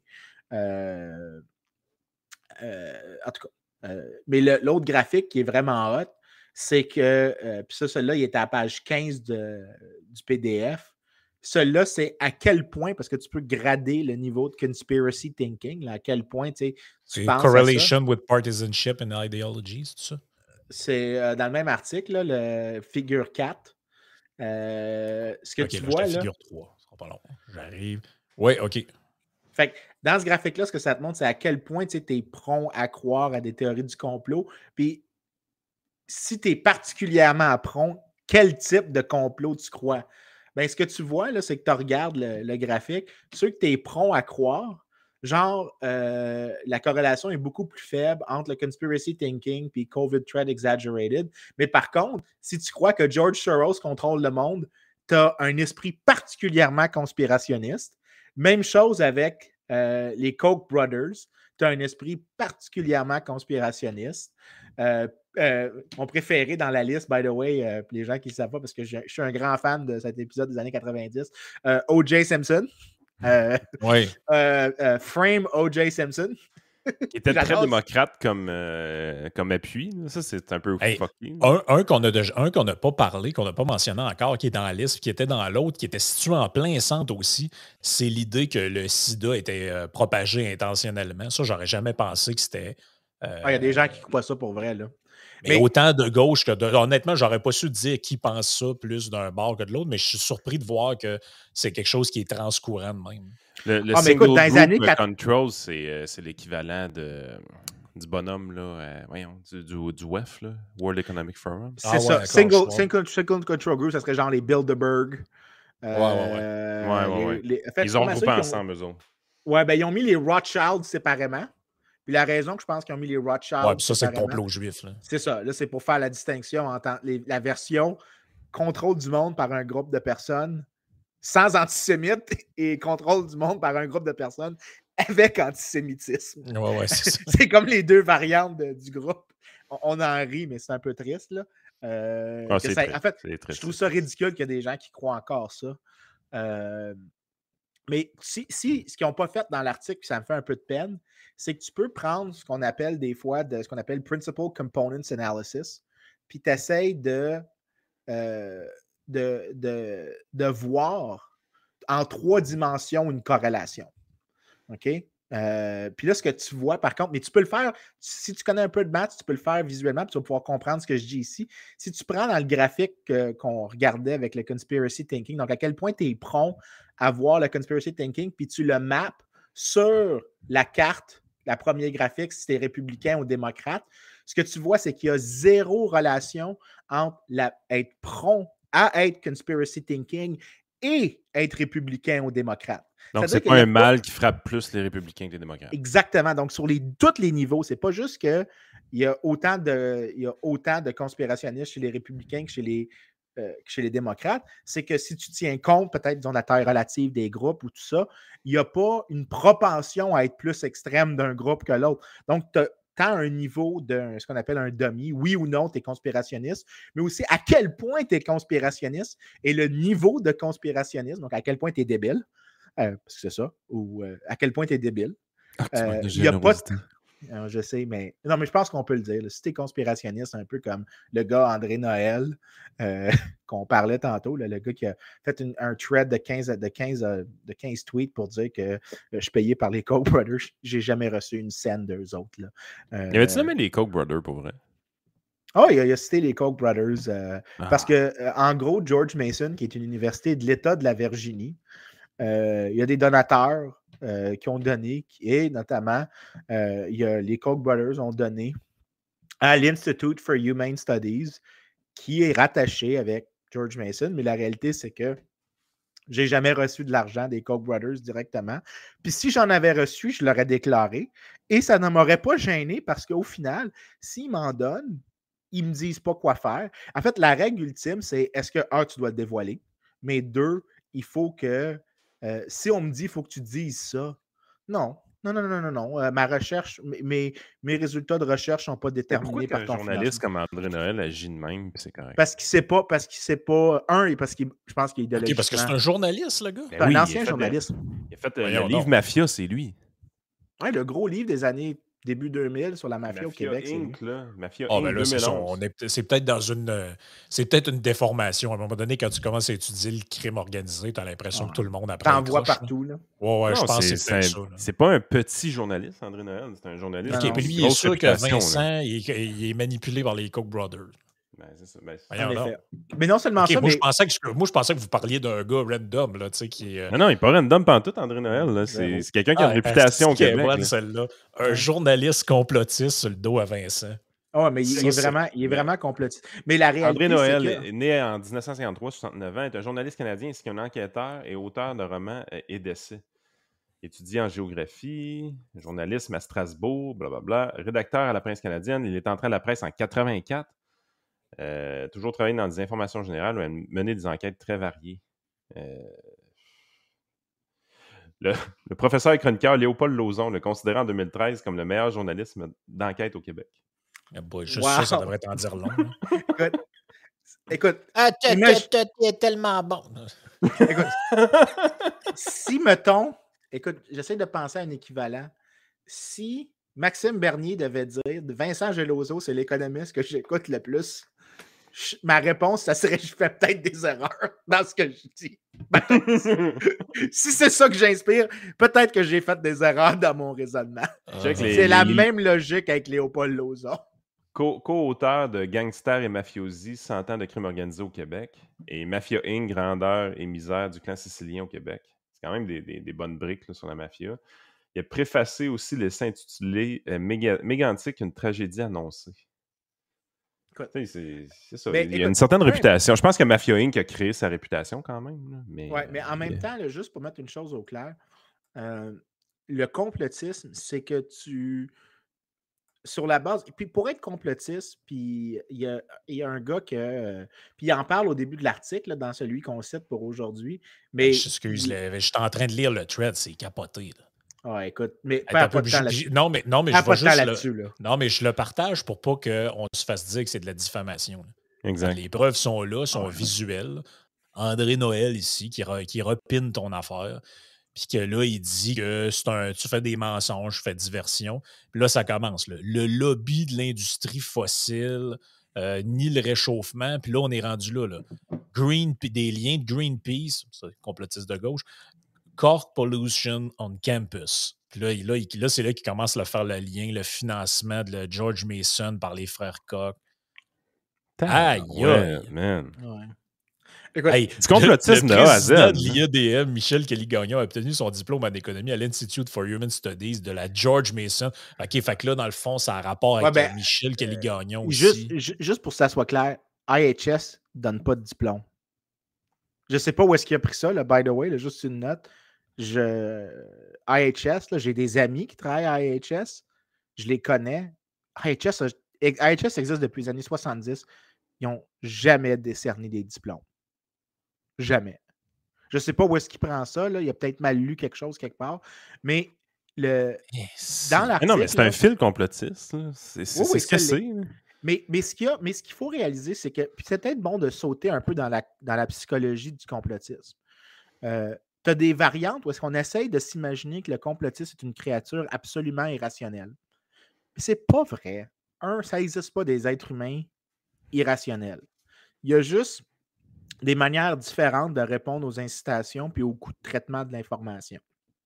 Euh, euh, en tout cas, euh, mais le, l'autre graphique qui est vraiment hot, c'est que, euh, puis ça, celui-là, il était à la page quinze de, du P D F. Celui-là, c'est à quel point, parce que tu peux grader le niveau de conspiracy thinking, là, à quel point tu sais, tu C'est penses correlation à ça. with partisanship and ideology, c'est ça? C'est euh, dans le même article, là, le figure quatre. Euh, ce que OK, tu là, vois, je te là, figure trois. Ce sera pas long. J'arrive. Oui, OK. fait que dans ce graphique-là, ce que ça te montre, c'est à quel point tu es prompt à croire à des théories du complot. Puis si tu es particulièrement prompt, quel type de complot tu crois? Bien, ce que tu vois, là, c'est que tu regardes le, le graphique. Ceux que tu es prompt à croire, genre, euh, la corrélation est beaucoup plus faible entre le conspiracy thinking et COVID threat exaggerated. Mais par contre, si tu crois que George Soros contrôle le monde, tu as un esprit particulièrement conspirationniste. Même chose avec euh, les Koch brothers. Tu as un esprit particulièrement conspirationniste. Euh, euh, mon préféré dans la liste, by the way, euh, les gens qui ne le savent pas, parce que je, je suis un grand fan de cet épisode des années quatre-vingt-dix, euh, O J Simpson. Euh, oui. euh, euh, Frame O J Simpson. Qui était très démocrate comme, euh, comme appui. Ça, c'est un peu hey, fucky. Un, un qu'on n'a qu'on pas parlé, qu'on n'a pas mentionné encore, qui est dans la liste, qui était dans l'autre, qui était situé en plein centre aussi, c'est l'idée que le sida était euh, propagé intentionnellement. Ça, j'aurais jamais pensé que c'était... Il euh, ah, y a des gens qui ne croient ça pour vrai, là. Mais, mais autant de gauche que de... Honnêtement, j'aurais pas su dire qui pense ça plus d'un bord que de l'autre, mais je suis surpris de voir que c'est quelque chose qui est transcourant de même. Le, le ah, single écoute, dans group années control, c'est, euh, c'est l'équivalent de, du bonhomme, là, euh, voyons, du, du, du W E F, là, World Economic Forum. C'est ah, ça. Ouais, single, single, single Control Group, ça serait genre les Bilderberg. Euh, ouais, ouais, ouais. ouais, ouais, ouais. Les, les, en fait, ils ont regroupé ensemble, eux autres. Ouais, ben, ils ont mis les Rothschild séparément. Puis la raison que je pense qu'ils ont mis les Rothschild ouais, puis ça, c'est le complot juif. Là. C'est ça. Là, c'est pour faire la distinction entre les, la version contrôle du monde par un groupe de personnes sans antisémite et contrôle du monde par un groupe de personnes avec antisémitisme. Ouais, ouais, c'est, c'est comme les deux variantes de, du groupe. On, on en rit, mais c'est un peu triste. Là. Euh, ah, que c'est ça, triste, en fait, c'est triste, je trouve ça ridicule qu'il y a des gens qui croient encore ça. Euh, mais si, si ce qu'ils n'ont pas fait dans l'article, puis ça me fait un peu de peine, c'est que tu peux prendre ce qu'on appelle des fois de, ce qu'on appelle Principal Components Analysis, puis tu essaies de, euh, de, de, de voir en trois dimensions une corrélation. OK? Euh, puis là, ce que tu vois, par contre, mais tu peux le faire, si tu connais un peu de maths, tu peux le faire visuellement, puis tu vas pouvoir comprendre ce que je dis ici. Si tu prends dans le graphique euh, qu'on regardait avec le conspiracy thinking, donc à quel point tu es prompt à voir le conspiracy thinking, puis tu le mappes sur la carte, la première graphique, si tu es républicain ou démocrate, ce que tu vois, c'est qu'il y a zéro relation entre la, être prompt à être conspiracy thinking et être républicain ou démocrate. Donc, c'est pas un mal qui frappe plus les républicains que les démocrates. Exactement. Donc, sur les, tous les niveaux, c'est pas juste qu'il y a autant de, il y a autant de conspirationnistes chez les républicains que chez les, euh, que chez les démocrates. C'est que si tu tiens compte, peut-être, disons, de la taille relative des groupes ou tout ça, il n'y a pas une propension à être plus extrême d'un groupe que l'autre. Donc, tu as tant un niveau de ce qu'on appelle un dummy, oui ou non, tu es conspirationniste, mais aussi à quel point tu es conspirationniste et le niveau de conspirationnisme, donc à quel point tu es débile. Euh, parce que c'est ça, ou euh, à quel point tu es débile. Ah, tu euh, il y a pas de... Alors, je sais, mais non, mais je pense qu'on peut le dire. Là. Si tu es conspirationniste, un peu comme le gars André Noël, euh, qu'on parlait tantôt, là, le gars qui a fait une, un thread de quinze, de, quinze, de quinze tweets pour dire que euh, je suis payé par les Koch brothers, j'ai jamais reçu une scène d'eux autres. Là. Euh, y avait-tu nommé les Koch brothers pour vrai? Oh, il a, il a cité les Koch brothers. Euh, ah. Parce que, euh, en gros, George Mason, qui est une université de l'État de la Virginie, Euh, il y a des donateurs euh, qui ont donné, et notamment, euh, il y a les Koch brothers ont donné à l'Institute for Humane Studies, qui est rattaché avec George Mason, mais la réalité, c'est que j'ai jamais reçu de l'argent des Koch brothers directement. Puis si j'en avais reçu, je l'aurais déclaré, et ça ne m'aurait pas gêné parce qu'au final, s'ils m'en donnent, ils ne me disent pas quoi faire. En fait, la règle ultime, c'est est-ce que, un, tu dois le dévoiler, mais deux, il faut que Euh, si on me dit, il faut que tu dises ça, non, non, non, non, non, non. Euh, ma recherche, mes, mes résultats de recherche ne sont pas déterminés par ton un journaliste financement. Comme André Noël agit de même, c'est correct. Parce qu'il ne sait pas, parce qu'il sait pas, un, et parce qu'il, je pense qu'il est idéologiquement... Okay, parce que c'est un journaliste, le gars. C'est ben un oui, ancien il journaliste. Le, il a fait euh, le livre Mafia, c'est lui. Ouais, le gros livre des années début deux mille sur la mafia, Mafia au Québec, c'est lui. Inc, là. Mafia Ah, ben Inc là, c'est ça. On deux mille onze. est, c'est peut-être dans une. euh, C'est peut-être une déformation. À un moment donné, quand tu commences à étudier le crime organisé, tu as l'impression Ah, que tout le monde après T'en vois accroche, là. partout, là. Ouais, ouais, je Non, pense que c'est c'est peut-être c'est ça, un- là. c'est pas un petit journaliste, André Noël. C'est un journaliste Non, OK, qui non. a puis une lui, il est grosse sûr que réputation, là. Vincent, il, est- il est manipulé par les Koch brothers. Ben, c'est ça. Ben, c'est- En Voyons donc. effet. Mais non seulement OK, ça, moi, je mais. pensais que, moi, je pensais que vous parliez d'un gars random, là, tu sais, qui est. euh, Non, non, il n'est pas random pantoute, André Noël. là. C'est Zéro. c'est quelqu'un qui a une Ah, réputation au asti qu'elle est Québec. bonne, là. celle-là. Un Ouais. journaliste complotiste sur le dos à Vincent. Ah, mais il, il Ça, est c'est- vraiment, il est Mais- vraiment complotiste. Mais la André réalité, c'est Noël que. est né en dix-neuf cent cinquante-trois, soixante-neuf ans, est un journaliste canadien ainsi qu'un enquêteur et auteur de romans euh, et d'essais. Étudié en géographie, journalisme à Strasbourg, blablabla, rédacteur à la presse canadienne. Il est entré à la presse en quatre-vingt-quatre. Euh, toujours travaillé dans des informations générales, a mené des enquêtes très variées. Euh, Le, le professeur et chroniqueur Léopold Lauzon le considérait en deux mille treize comme le meilleur journaliste d'enquête au Québec. Ah, boy, juste ça, ça Wow! devrait t'en dire long. là. Écoute, écoute, Ah, t'es imagine- t'es- t'es tellement bon. écoute, si, mettons, écoute, j'essaie de penser à un équivalent. Si Maxime Bernier devait dire Vincent Geloso, c'est l'économiste que j'écoute le plus, je- ma réponse, ça serait je fais peut-être des erreurs dans ce que je dis. Si c'est ça que j'inspire, peut-être que j'ai fait des erreurs dans mon raisonnement. Check les- C'est la les- même logique avec Léopold Lauzon. Co- Co-auteur de Gangsters et Mafiosi, cent ans de crime organisé au Québec, et Mafia Inc, grandeur et misère du clan sicilien au Québec. C'est quand même des, des- des bonnes briques là, sur la mafia. Il a préfacé aussi l'essai intitulé euh, Méga- Mégantic, une tragédie annoncée. Écoute. Tu sais, C'est c'est ça. Mais il y a écoute, une certaine peu réputation. Je pense que Mafia Inc a créé sa réputation quand même. là, mais, Ouais, mais en euh, même il- temps, là, juste pour mettre une chose au clair, euh, le complotisme, c'est que tu. Sur la base. Puis pour être complotiste, puis il y a, il y a un gars que. euh, puis il en parle au début de l'article, là, dans celui qu'on cite pour aujourd'hui. Mais. Je excuse, il- j'étais en train de lire le thread, c'est capoté. Là. Ah, écoute, mais Attends, perds un peu, pas de temps je- là-dessus. je- non, mais, non, mais je Perds vais pas de temps juste le- là-dessus, là. Non, mais je le partage pour pas qu'on se fasse dire que c'est de la diffamation. là. Exact. Les preuves sont là, sont Ah, visuelles. André Noël ici qui, re- qui repine ton affaire. Puis que là, il dit que c'est un, tu fais des mensonges, tu fais diversion. Puis là, ça commence. là. Le lobby de l'industrie fossile, euh, ni le réchauffement. Puis là, on est rendu là. là. Green, des liens de Greenpeace, ça, complotiste de gauche, Cork Pollution on Campus. Puis là, il- là, il- là, c'est là qu'il commence à faire le lien, le financement de le George Mason par les frères Koch. Aïe, Ouais, aïe. man. Ouais. Écoute, Hey, Du complotisme le, de le A à Z, président de hein. l'I A D M, Michel Kelly-Gagnon, a obtenu son diplôme en économie à l'Institute for Human Studies de la George Mason. OK, fait que là, dans le fond, ça a rapport avec Ouais, ben, euh, Michel Kelly-Gagnon aussi. juste, ju- juste pour que ça soit clair, I H S ne donne pas de diplôme. Je ne sais pas où est-ce qu'il a pris ça, là, by the way, là, juste une note. Je... I H S, là, j'ai des amis qui travaillent à I H S. Je les connais. I H S, a- I H S existe depuis les années soixante-dix. Ils n'ont jamais décerné des diplômes. Jamais. Je ne sais pas où est-ce qu'il prend ça. Là. Il a peut-être mal lu quelque chose quelque part. Mais le... Eh, dans c'est- Mais l'article. non, mais c'est là, un fil complotiste. là. C'est c'est- Oui, oui, c'est ce que ça c'est. l'est. là. Mais, mais ce qu'il y a- mais ce qu'il faut réaliser, c'est que. Puis c'est peut-être bon de sauter un peu dans la, dans la psychologie du complotisme. Euh, tu as des variantes où est-ce qu'on essaye de s'imaginer que le complotiste est une créature absolument irrationnelle. Mais c'est pas vrai. Un, ça n'existe pas des êtres humains irrationnels. Il y a juste des manières différentes de répondre aux incitations puis au coût de traitement de l'information.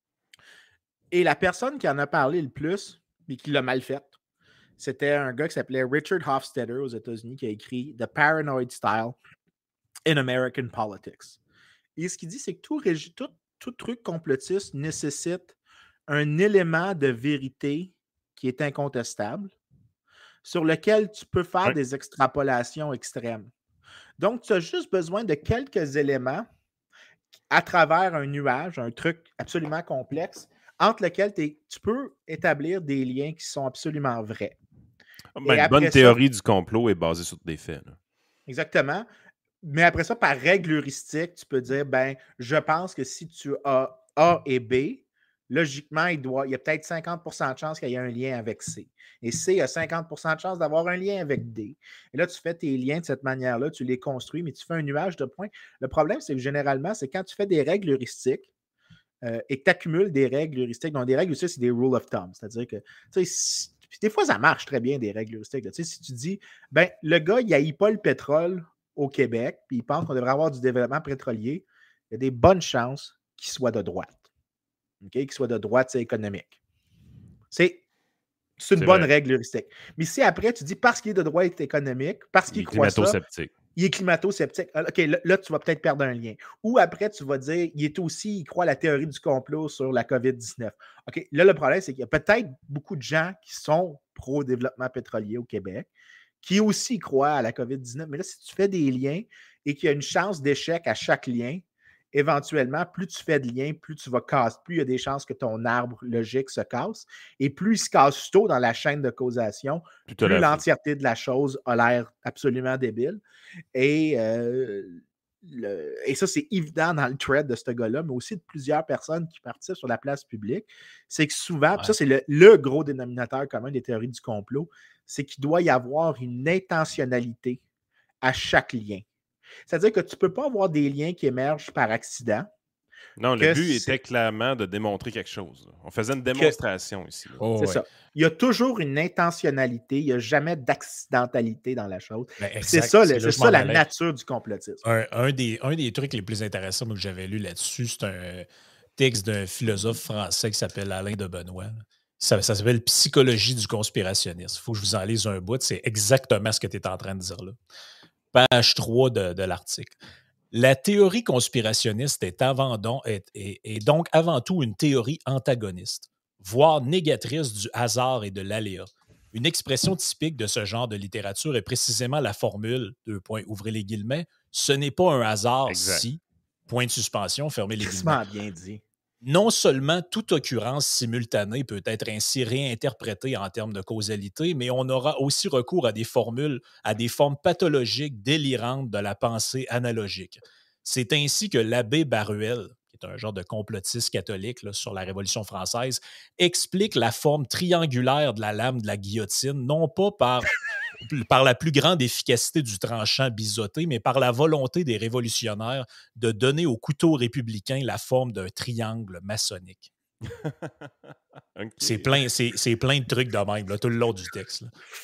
Et la personne qui en a parlé le plus, mais qui l'a mal fait, c'était un gars qui s'appelait Richard Hofstadter aux États-Unis qui a écrit The Paranoid Style in American Politics. Et ce qu'il dit, c'est que tout, régi- tout, tout truc complotiste nécessite un élément de vérité qui est incontestable, sur lequel tu peux faire Ouais. des extrapolations extrêmes. Donc, tu as juste besoin de quelques éléments à travers un nuage, un truc absolument complexe, entre lesquels t'es- tu peux établir des liens qui sont absolument vrais. Ben, Et une bonne après ça- théorie du complot est basée sur des faits. là. Exactement. Mais après ça, par règle heuristique, tu peux dire, ben, je pense que si tu as A et B, logiquement, il, doit, il y a peut-être cinquante pour cent de chances qu'il y ait un lien avec C. Et C a cinquante pour cent de chances d'avoir un lien avec D. Et là, tu fais tes liens de cette manière-là, tu les construis, mais tu fais un nuage de points. Le problème, c'est que généralement, c'est quand tu fais des règles heuristiques, euh, et que tu accumules des règles heuristiques. Donc, des règles aussi, c'est des rules of thumb. C'est-à-dire que, tu sais, si, des fois, ça marche très bien, des règles heuristiques. Tu sais, si tu dis, ben, le gars, il haït pas le pétrole au Québec, puis il pense qu'on devrait avoir du développement pétrolier, il y a des bonnes chances qu'il soit de droite. Okay? Qu'il soit de droite, c'est économique. C'est, c'est une C'est bonne vrai. règle heuristique. Mais si après, tu dis parce qu'il est de droite économique, parce qu'il Il est croit ça, climato-sceptique. il est climato-sceptique. OK, là, là, tu vas peut-être perdre un lien. Ou après, tu vas dire, il est aussi, il croit à la théorie du complot sur la covid dix-neuf. OK, là, le problème, c'est qu'il y a peut-être beaucoup de gens qui sont pro-développement pétrolier au Québec, qui aussi croient à la covid dix-neuf. Mais là, si tu fais des liens et qu'il y a une chance d'échec à chaque lien, éventuellement, plus tu fais de liens, plus tu vas casser, plus il y a des chances que ton arbre logique se casse. Et plus il se casse tôt dans la chaîne de causation, Plus plus la l'entièreté de la chose a l'air absolument débile. Et, euh, le, et ça, c'est évident dans le thread de ce gars-là, mais aussi de plusieurs personnes qui participent sur la place publique. C'est que souvent, Ouais. ça, c'est le, le gros dénominateur commun des théories du complot, c'est qu'il doit y avoir une intentionnalité à chaque lien. C'est-à-dire que tu ne peux pas avoir des liens qui émergent par accident. Non, le but était clairement de démontrer quelque chose. On faisait une démonstration que, ici. Oh, c'est ouais. ça. Il y a toujours une intentionnalité, il n'y a jamais d'accidentalité dans la chose. Ben, c'est ça, c'est le, c'est ça la nature du complotisme. Un, un, des, un des trucs les plus intéressants que j'avais lu là-dessus, c'est un texte d'un philosophe français qui s'appelle Alain de Benoît. Ça, ça s'appelle Psychologie du conspirationnisme. Il faut que je vous en lise un bout. C'est exactement ce que tu es en train de dire là. Page trois de, de l'article. La théorie conspirationniste est, avant donc, est, est, est donc avant tout une théorie antagoniste, voire négatrice du hasard et de l'aléa. Une expression typique de ce genre de littérature est précisément la formule, deux points, ouvrez les guillemets, ce n'est pas un hasard exact. si, point de suspension, fermez les Tristement guillemets. bien dit. Non seulement toute occurrence simultanée peut être ainsi réinterprétée en termes de causalité, mais on aura aussi recours à des formules, à des formes pathologiques délirantes de la pensée analogique. C'est ainsi que l'abbé Baruel, qui est un genre de complotiste catholique là, sur la Révolution française, explique la forme triangulaire de la lame de la guillotine, non pas par par la plus grande efficacité du tranchant biseauté, mais par la volonté des révolutionnaires de donner au couteau républicain la forme d'un triangle maçonnique. Okay. C'est plein, c'est, c'est plein de trucs de même, là, tout le long du texte. Là.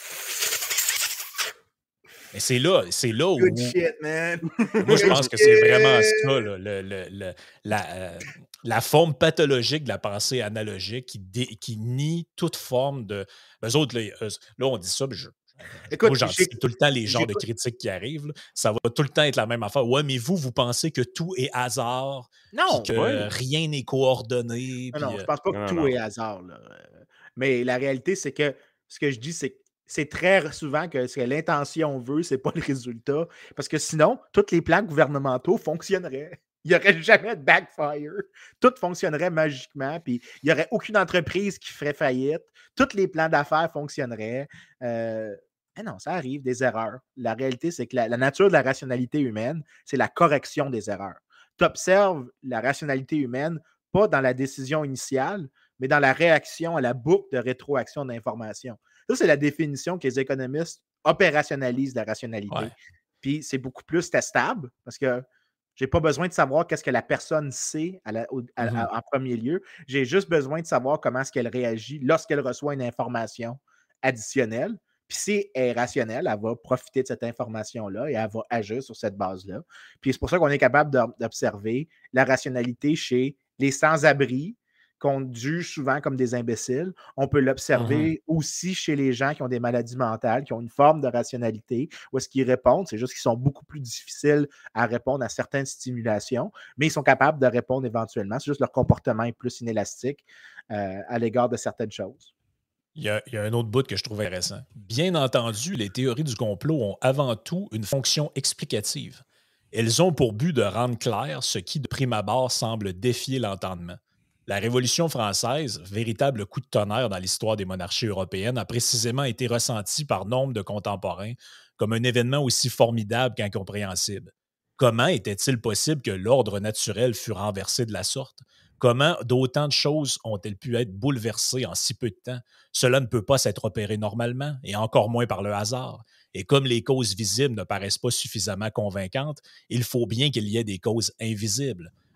Mais c'est là, c'est là où... Good shit, man. Moi, je pense que c'est vraiment ça, là, le, le, le, la, euh, la forme pathologique de la pensée analogique qui, dé, qui nie toute forme de... Eux autres, là, là on dit ça, mais je... Écoute, moi, j'anticipe tout le temps les genres de critiques qui arrivent. Là. Ça va tout le temps être la même affaire. Ouais, mais vous, vous pensez que tout est hasard, non, que ouais. rien n'est coordonné. Non, non, euh... je pense pas que non, tout non. est hasard. Là. Mais la réalité, c'est que ce que je dis, c'est que c'est très souvent que ce que l'intention veut, c'est pas le résultat. Parce que sinon, tous les plans gouvernementaux fonctionneraient. Il n'y aurait jamais de backfire. Tout fonctionnerait magiquement. Puis il n'y aurait aucune entreprise qui ferait faillite. Tous les plans d'affaires fonctionneraient. Euh, mais non, ça arrive, des erreurs. La réalité, c'est que la, la nature de la rationalité humaine, c'est la correction des erreurs. Tu observes la rationalité humaine, pas dans la décision initiale, mais dans la réaction à la boucle de rétroaction d'informations. Ça, c'est la définition que les économistes opérationnalisent la rationalité. Ouais. Puis c'est beaucoup plus testable parce que je n'ai pas besoin de savoir qu'est-ce que la personne sait à la, à, mm-hmm. à, en premier lieu. J'ai juste besoin de savoir comment est-ce qu'elle réagit lorsqu'elle reçoit une information additionnelle. Puis si elle est rationnelle, elle va profiter de cette information-là et elle va agir sur cette base-là. Puis c'est pour ça qu'on est capable d'observer la rationalité chez les sans-abri, qu'on juge souvent comme des imbéciles. On peut l'observer mm-hmm. aussi chez les gens qui ont des maladies mentales, qui ont une forme de rationalité, où est-ce qu'ils répondent. C'est juste qu'ils sont beaucoup plus difficiles à répondre à certaines stimulations, mais ils sont capables de répondre éventuellement. C'est juste leur comportement est plus inélastique euh, à l'égard de certaines choses. Il y, a, il y a un autre bout que je trouve intéressant. Bien entendu, les théories du complot ont avant tout une fonction explicative. Elles ont pour but de rendre clair ce qui, de prime abord, semble défier l'entendement. La Révolution française, véritable coup de tonnerre dans l'histoire des monarchies européennes, a précisément été ressentie par nombre de contemporains comme un événement aussi formidable qu'incompréhensible. Comment était-il possible que l'ordre naturel fût renversé de la sorte? Comment d'autant de choses ont-elles pu être bouleversées en si peu de temps? Cela ne peut pas s'être opéré normalement, et encore moins par le hasard. Et comme les causes visibles ne paraissent pas suffisamment convaincantes, il faut bien qu'il y ait des causes invisibles.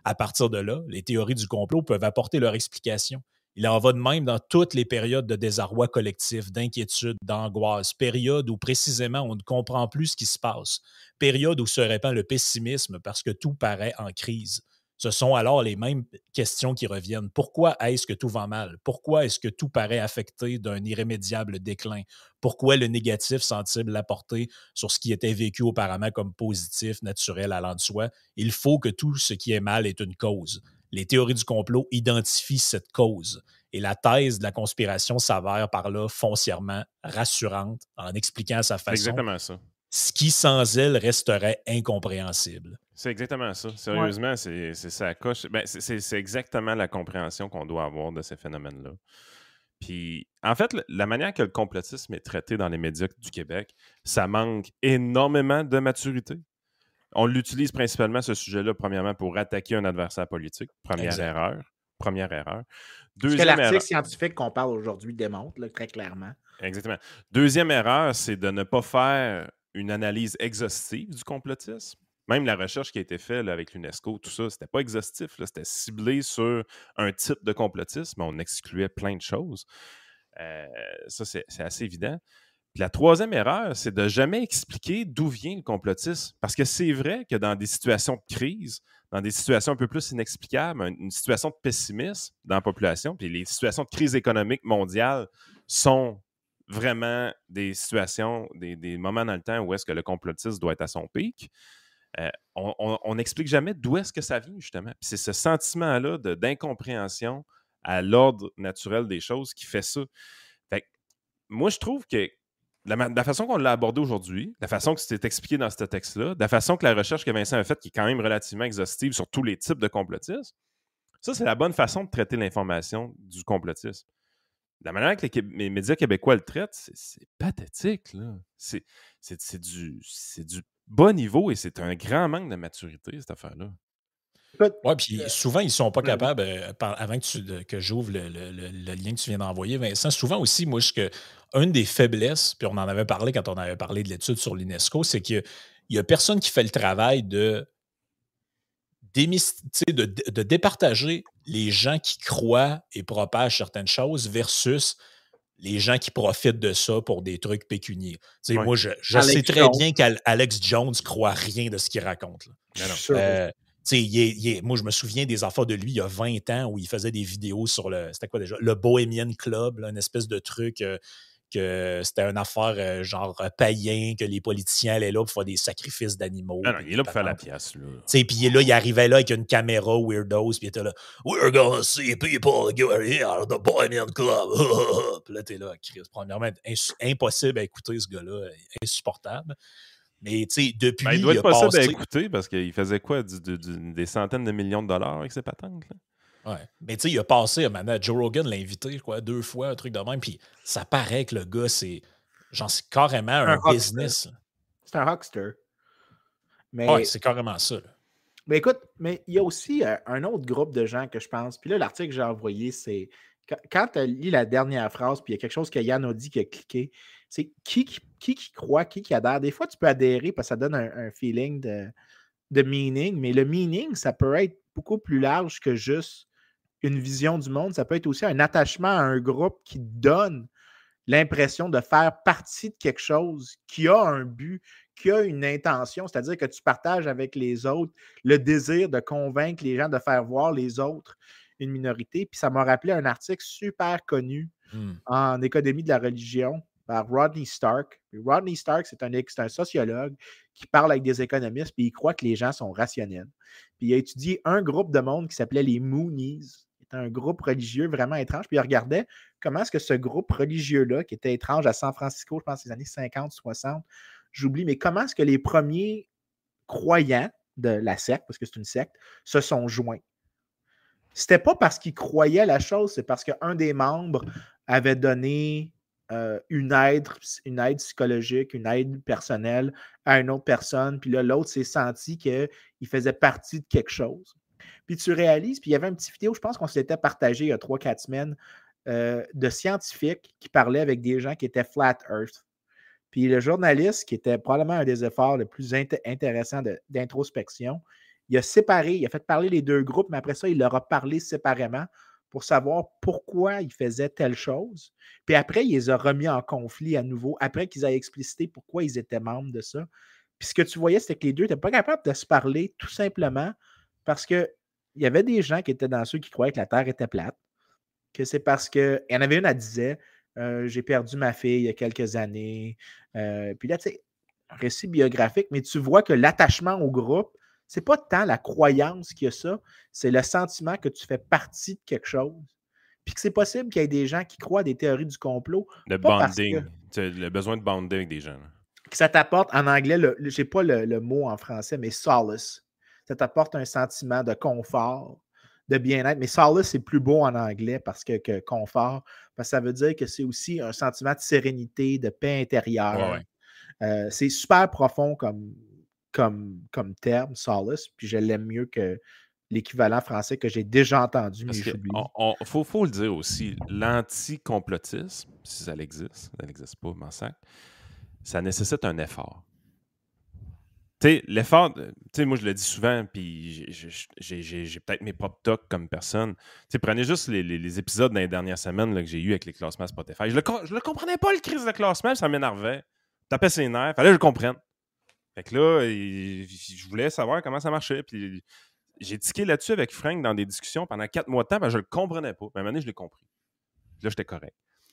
à partir de là, les théories du complot peuvent apporter leur explication. Il en va de même dans toutes les périodes de désarroi collectif, d'inquiétude, d'angoisse, périodes où précisément on ne comprend plus ce qui se passe, périodes où se répand le pessimisme parce que tout paraît en crise. Ce sont alors les mêmes questions qui reviennent. Pourquoi est-ce que tout va mal? Pourquoi est-ce que tout paraît affecté d'un irrémédiable déclin? Pourquoi le négatif semble l'apporter sur ce qui était vécu auparavant comme positif, naturel, allant de soi? Il faut que tout ce qui est mal ait une cause. Les théories du complot identifient cette cause et la thèse de la conspiration s'avère par là foncièrement rassurante en expliquant à sa C'est façon exactement ça. ce qui sans elle resterait incompréhensible. C'est exactement ça. Sérieusement, c'est c'est ça coche. Ben, c'est- c'est c'est exactement la compréhension qu'on doit avoir de ces phénomènes-là. Puis, en fait, le- la manière que le complotisme est traité dans les médias du Québec, ça manque énormément de maturité. On l'utilise principalement, ce sujet-là, premièrement, pour attaquer un adversaire politique. Première Exact. erreur. Première erreur. Ce que Deuxième l'article erreur. scientifique qu'on parle aujourd'hui démontre, là, très clairement. Exactement. Deuxième erreur, c'est de ne pas faire une analyse exhaustive du complotisme. Même la recherche qui a été faite là, avec l'UNESCO, tout ça, c'était pas exhaustif. là, C'était ciblé sur un type de complotisme. On excluait plein de choses. Euh, ça, c'est c'est assez évident. Puis la troisième erreur, c'est de jamais expliquer d'où vient le complotisme. Parce que c'est vrai que dans des situations de crise, dans des situations un peu plus inexplicables, une une situation de pessimisme dans la population, puis les situations de crise économique mondiale sont vraiment des situations, des, des moments dans le temps où est-ce que le complotisme doit être à son pic. Euh, on n'explique jamais d'où est-ce que ça vient, justement. Puis c'est ce sentiment-là de- d'incompréhension à l'ordre naturel des choses qui fait ça. Fait que moi, je trouve que la, ma- la façon qu'on l'a abordé aujourd'hui, la façon que c'était expliqué dans ce texte-là, la façon que la recherche que Vincent a faite, qui est quand même relativement exhaustive sur tous les types de complotisme, ça, c'est la bonne façon de traiter l'information du complotisme. La manière que les, Qué- les médias québécois le traitent, c'est c'est pathétique. là. C'est c'est- c'est du, c'est du bas niveau et c'est un grand manque de maturité, cette affaire-là. Écoute, Oui, puis euh, souvent, ils ne sont pas vas-y. capables, euh, par- avant que, tu- de- que j'ouvre le, le- le- le lien que tu viens d'envoyer, Vincent, souvent aussi, moi, ce que, une des faiblesses, puis on en avait parlé quand on avait parlé de l'étude sur l'UNESCO, c'est qu'il n'y a personne qui fait le travail de, démys- tu sais, de, de départager les gens qui croient et propagent certaines choses versus les gens qui profitent de ça pour des trucs pécuniers. Tu sais, Ouais. moi, je, je Alex sais très Jones. bien qu'Alex Jones croit rien de ce qu'il raconte. là. Je suis non. sûr. Euh, tu sais, il est- il est- moi, je me souviens des affaires de lui il y a vingt ans où il faisait des vidéos sur le. C'était quoi déjà? Le Bohemian Club, là, une espèce de truc euh, que c'était une affaire euh, genre euh, païen, que les politiciens allaient là pour faire des sacrifices d'animaux. Non, non, puis il est des là pour faire la patentes. pièce. Là. Tu sais, puis là, il arrivait là avec une caméra weirdos, puis il était là, We're gonna see people go here at the Bohemian Club. Puis là, t'es là, Chris. Premièrement, ins- impossible à écouter ce gars-là, insupportable. Mais tu sais, depuis, Ben, il doit il être a possible à passé. écouter parce qu'il faisait quoi? Du- du- du- des centaines de millions de dollars avec ses patentes? Là? Ouais. Mais tu sais, il a passé, maintenant, Joe Rogan l'a invité, quoi, deux fois, un truc de même, puis ça paraît que le gars, c'est genre, c'est carrément un, Un huckster. business. là. C'est un huckster. Mais, Ouais, c'est carrément ça. là. mais écoute, mais il y a aussi euh, un autre groupe de gens que je pense. Puis là, l'article que j'ai envoyé, c'est quand, quand tu as lu la dernière phrase, puis il y a quelque chose que Yann a dit qui a cliqué, c'est qui qui, qui qui croit, qui qui adhère. Des fois, tu peux adhérer parce que ça donne un, un feeling de, de meaning, mais le meaning, ça peut être beaucoup plus large que juste une vision du monde. Ça peut être aussi un attachement à un groupe qui donne l'impression de faire partie de quelque chose qui a un but, qui a une intention, c'est-à-dire que tu partages avec les autres le désir de convaincre les gens, de faire voir les autres une minorité. Puis ça m'a rappelé un article super connu Hmm. en économie de la religion par Rodney Stark. Puis Rodney Stark, c'est un, c'est un sociologue qui parle avec des économistes, puis il croit que les gens sont rationnels. Puis il a étudié un groupe de monde qui s'appelait les Moonies. C'était un groupe religieux vraiment étrange. Puis il regardait comment est-ce que ce groupe religieux-là, qui était étrange à San Francisco, je pense, les années cinquante, soixante, j'oublie, mais comment est-ce que les premiers croyants de la secte, parce que c'est une secte, se sont joints? C'était pas parce qu'ils croyaient à la chose, c'est parce qu'un des membres avait donné euh, une aide, une aide psychologique, une aide personnelle à une autre personne, puis là, l'autre s'est senti qu'il faisait partie de quelque chose. Puis tu réalises, puis il y avait une petite vidéo, je pense qu'on s'était partagé il y a trois quatre semaines, euh, de scientifiques qui parlaient avec des gens qui étaient flat earth. Puis le journaliste, qui était probablement un des efforts les plus int- intéressants de, d'introspection, il a séparé, il a fait parler les deux groupes, mais après ça, il leur a parlé séparément pour savoir pourquoi ils faisaient telle chose. Puis après, il les a remis en conflit à nouveau, après qu'ils aient explicité pourquoi ils étaient membres de ça. Puis ce que tu voyais, c'était que les deux n'étaient pas capables de se parler tout simplement parce qu'il y avait des gens qui étaient dans ceux qui croyaient que la Terre était plate, que c'est parce que. Il y en avait une, elle disait euh, j'ai perdu ma fille il y a quelques années. Euh, puis là, tu sais, un récit biographique, mais tu vois que l'attachement au groupe, c'est pas tant la croyance qu'il y a ça, c'est le sentiment que tu fais partie de quelque chose. Puis que c'est possible qu'il y ait des gens qui croient à des théories du complot. Le pas parce bonding. que, Le besoin de bonder avec des gens. Là. que ça t'apporte, en anglais, le, le, je n'ai pas le, le mot en français, mais solace. Ça t'apporte un sentiment de confort, de bien-être. Mais solace, c'est plus beau en anglais parce que, que confort, parce que ça veut dire que c'est aussi un sentiment de sérénité, de paix intérieure. Ouais, ouais. Euh, c'est super profond comme, comme, comme terme, solace, puis je l'aime mieux que l'équivalent français que j'ai déjà entendu, mais j'oublie. Il faut, faut le dire aussi, l'anticomplotisme, si ça existe, ça n'existe pas, m'en sac, ça nécessite un effort. Tu sais, l'effort, tu sais, moi je le dis souvent, puis j'ai, j'ai, j'ai peut-être mes propres tocs comme personne. Tu sais, prenez juste les, les, les épisodes dans les dernières semaines là, que j'ai eu avec les classements Spotify. Je le, je le comprenais pas, le crise de classement, ça m'énervait. Tapais ses nerfs, fallait que je le comprenne. Fait que là, je voulais savoir comment ça marchait, puis j'ai tiqué là-dessus avec Frank dans des discussions pendant quatre mois de temps, ben je le comprenais pas. Mais à un moment donné, je l'ai compris. Puis là, j'étais correct.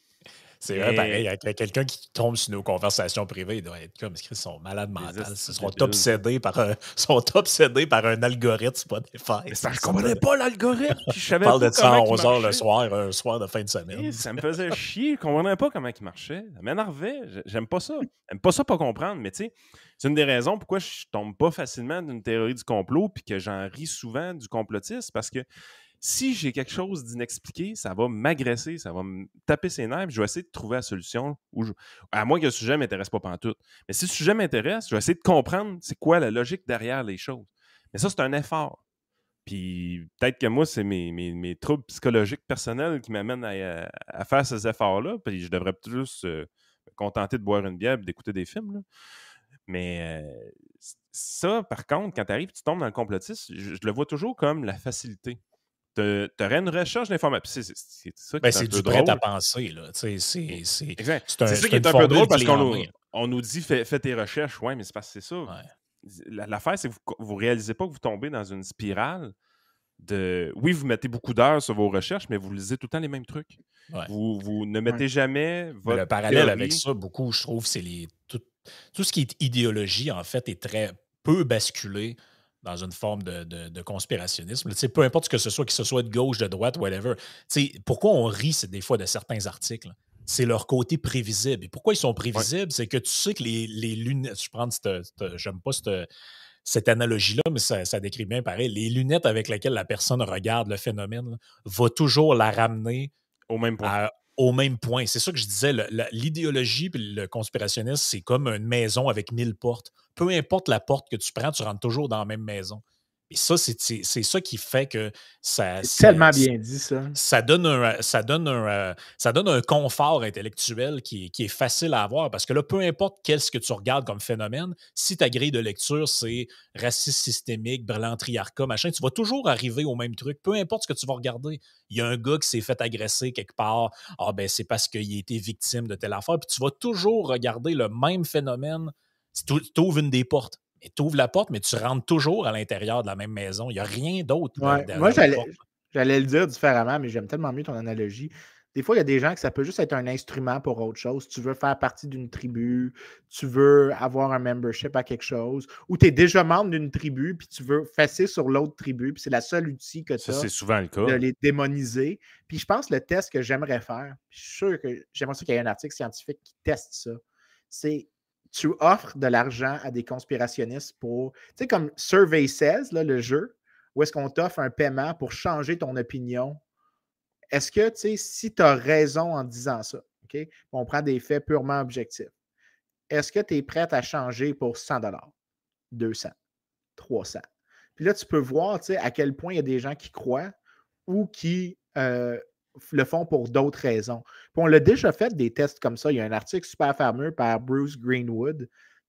C'est vrai, pareil, il y a quelqu'un qui tombe sur nos conversations privées, il doit être comme, ils sont malades mentales, ils sont obsédés par un, sont obsédés par un algorithme Spotify. Mais ça, je comprenais pas l'algorithme, puis je savais parle pas de ça à comment onze heures le soir, un soir de fin de semaine. Et ça me faisait chier, je comprenais pas comment il marchait. Ça m'énervait, j'aime pas ça. J'aime pas ça pas comprendre, mais tu sais, c'est une des raisons pourquoi je tombe pas facilement d'une théorie du complot puis que j'en ris souvent du complotisme, parce que si j'ai quelque chose d'inexpliqué, ça va m'agresser, ça va me taper ses nerfs, puis je vais essayer de trouver la solution, où je... à moins que le sujet ne m'intéresse pas pantoute. Mais si le sujet m'intéresse, je vais essayer de comprendre c'est quoi la logique derrière les choses. Mais ça, c'est un effort. Puis peut-être que moi, c'est mes, mes, mes troubles psychologiques personnels qui m'amènent à, à faire ces efforts-là, puis je devrais plus euh, me contenter de boire une bière et d'écouter des films, là. Mais euh, ça, par contre, quand tu arrives et tu tombes dans le complotisme, je, je le vois toujours comme la facilité. Tu aurais une recherche d'informations. C'est, c'est, c'est ça qui ben, est, c'est un du peu prêt drôle. à penser. Là. C'est, c'est, c'est, exact. C'est, un, c'est ça c'est qui est un peu drôle parce qu'on nous, on nous dit fais, fais tes recherches. Oui, mais c'est parce que c'est ça. Ouais. L'affaire, c'est que vous ne réalisez pas que vous tombez dans une spirale de. Oui, vous mettez beaucoup d'heures sur vos recherches, mais vous lisez tout le temps les mêmes trucs. Ouais. Vous, vous ne mettez ouais. jamais votre. Mais le parallèle théorie. Avec ça, beaucoup, je trouve, c'est les. Tout, tout ce qui est idéologie, en fait, est très peu basculé dans une forme de, de, de conspirationnisme. Tu sais, peu importe ce que ce soit, que ce soit de gauche, de droite, whatever. Tu sais, pourquoi on rit c'est des fois de certains articles? C'est leur côté prévisible. Et pourquoi ils sont prévisibles? Ouais. C'est que tu sais que les, les lunettes... Je prends cette, cette, j'aime pas cette, cette analogie-là, mais ça, ça décrit bien pareil. Les lunettes avec lesquelles la personne regarde le phénomène là, va toujours la ramener au même point. À, au même point. C'est ça que je disais. Le, la, l'idéologie et le conspirationnisme, c'est comme une maison avec mille portes. Peu importe la porte que tu prends, tu rentres toujours dans la même maison. Et ça, c'est, c'est, c'est ça qui fait que ça... C'est tellement bien dit, ça. Ça donne un, ça donne un, ça donne un confort intellectuel qui, qui est facile à avoir parce que là, peu importe qu'est-ce que tu regardes comme phénomène, si ta grille de lecture, c'est racisme systémique, blanc-triarcat, machin, tu vas toujours arriver au même truc. Peu importe ce que tu vas regarder. Il y a un gars qui s'est fait agresser quelque part. Ah ben, c'est parce qu'il a été victime de telle affaire. Puis tu vas toujours regarder le même phénomène. Tu ouvres une des portes. Et tu ouvres la porte, mais tu rentres toujours à l'intérieur de la même maison. Il n'y a rien d'autre. Ouais, moi, j'allais, j'allais le dire différemment, mais j'aime tellement mieux ton analogie. Des fois, il y a des gens que ça peut juste être un instrument pour autre chose. Tu veux faire partie d'une tribu, tu veux avoir un membership à quelque chose, ou tu es déjà membre d'une tribu, puis tu veux fesser sur l'autre tribu, puis c'est la seule outil que tu as c'est souvent le cas. De les démoniser. Puis je pense que le test que j'aimerais faire, je suis sûr que j'aimerais ça qu'il y ait un article scientifique qui teste ça, c'est tu offres de l'argent à des conspirationnistes pour, tu sais, comme Survey seize, là, le jeu, où est-ce qu'on t'offre un paiement pour changer ton opinion. Est-ce que, tu sais, si tu as raison en disant ça, OK, on prend des faits purement objectifs, est-ce que tu es prête à changer pour cent dollars, deux cents, trois cents? Puis là, tu peux voir, tu sais, à quel point il y a des gens qui croient ou qui euh, le font pour d'autres raisons. Puis on l'a déjà fait des tests comme ça. Il y a un article super fameux par Bruce Greenwood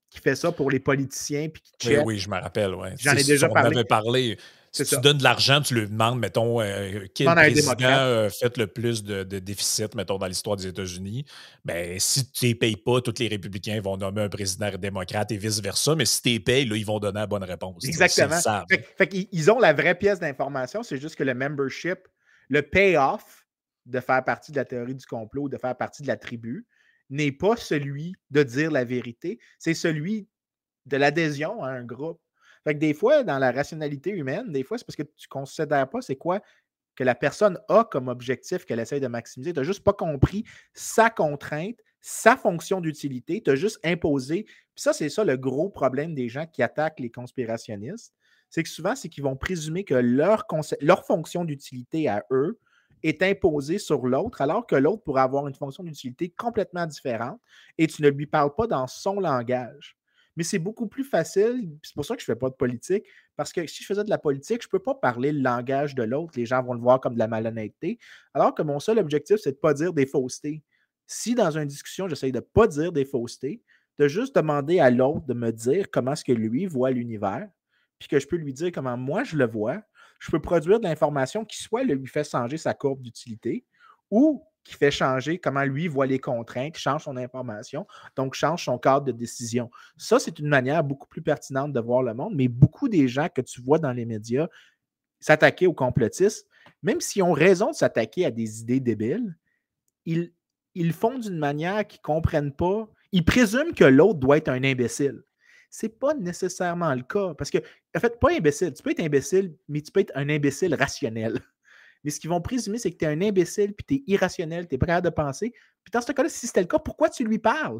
qui fait ça pour les politiciens puis qui Oui, check. oui, je me rappelle, ouais. J'en Tu ai sais, déjà si on parlé. avait parlé. Si C'est tu ça. donnes de l'argent, tu lui demandes, mettons, euh, quel Demande à un président démocrate. a fait le plus de, de déficit, mettons, dans l'histoire des États-Unis. Ben, si tu ne les payes pas, tous les républicains vont nommer un président démocrate et vice-versa. Mais si tu les payes, là, ils vont donner la bonne réponse. tu sais, Exactement. Ils le savent. Fait, fait qu'ils ils ont la vraie pièce d'information, c'est juste que le membership, le payoff de faire partie de la théorie du complot ou de faire partie de la tribu n'est pas celui de dire la vérité, c'est celui de l'adhésion à un groupe. Fait que des fois, dans la rationalité humaine, des fois, c'est parce que tu ne considères pas c'est quoi que la personne a comme objectif qu'elle essaie de maximiser. Tu n'as juste pas compris sa contrainte, sa fonction d'utilité, tu as juste imposé. Puis ça, c'est ça le gros problème des gens qui attaquent les conspirationnistes. C'est que souvent, c'est qu'ils vont présumer que leur, conce- leur fonction d'utilité à eux est imposée sur l'autre, alors que l'autre pourrait avoir une fonction d'utilité complètement différente et tu ne lui parles pas dans son langage. Mais c'est beaucoup plus facile, c'est pour ça que je ne fais pas de politique, parce que si je faisais de la politique, je ne peux pas parler le langage de l'autre. Les gens vont le voir comme de la malhonnêteté. Alors que mon seul objectif, c'est de ne pas dire des faussetés. Si dans une discussion, j'essaye de ne pas dire des faussetés, de juste demander à l'autre de me dire comment est-ce que lui voit l'univers, puis que je peux lui dire comment moi je le vois, je peux produire de l'information qui soit lui fait changer sa courbe d'utilité ou qui fait changer comment lui voit les contraintes, change son information, donc change son cadre de décision. Ça, c'est une manière beaucoup plus pertinente de voir le monde, mais beaucoup des gens que tu vois dans les médias s'attaquer aux complotistes, même s'ils ont raison de s'attaquer à des idées débiles, ils, ils font d'une manière qu'ils ne comprennent pas. Ils présument que l'autre doit être un imbécile. Ce n'est pas nécessairement le cas. Parce que, en fait, pas imbécile. Tu peux être imbécile, mais tu peux être un imbécile rationnel. Mais ce qu'ils vont présumer, c'est que tu es un imbécile, puis tu es irrationnel, tu n'es pas capable de penser. Puis dans ce cas-là, si c'était le cas, pourquoi tu lui parles?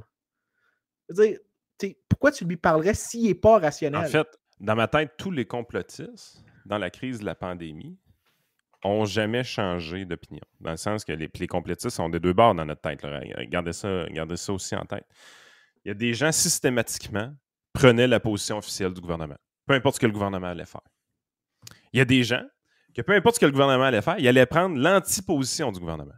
Je veux dire, t'sais, pourquoi tu lui parlerais s'il n'est pas rationnel? En fait, dans ma tête, tous les complotistes, dans la crise de la pandémie, n'ont jamais changé d'opinion. Dans le sens que les, les complotistes sont des deux bords dans notre tête. Là. Gardez ça, gardez ça aussi en tête. Il y a des gens, systématiquement, prenaient la position officielle du gouvernement. Peu importe ce que le gouvernement allait faire. Il y a des gens que peu importe ce que le gouvernement allait faire, il allait prendre l'antiposition du gouvernement.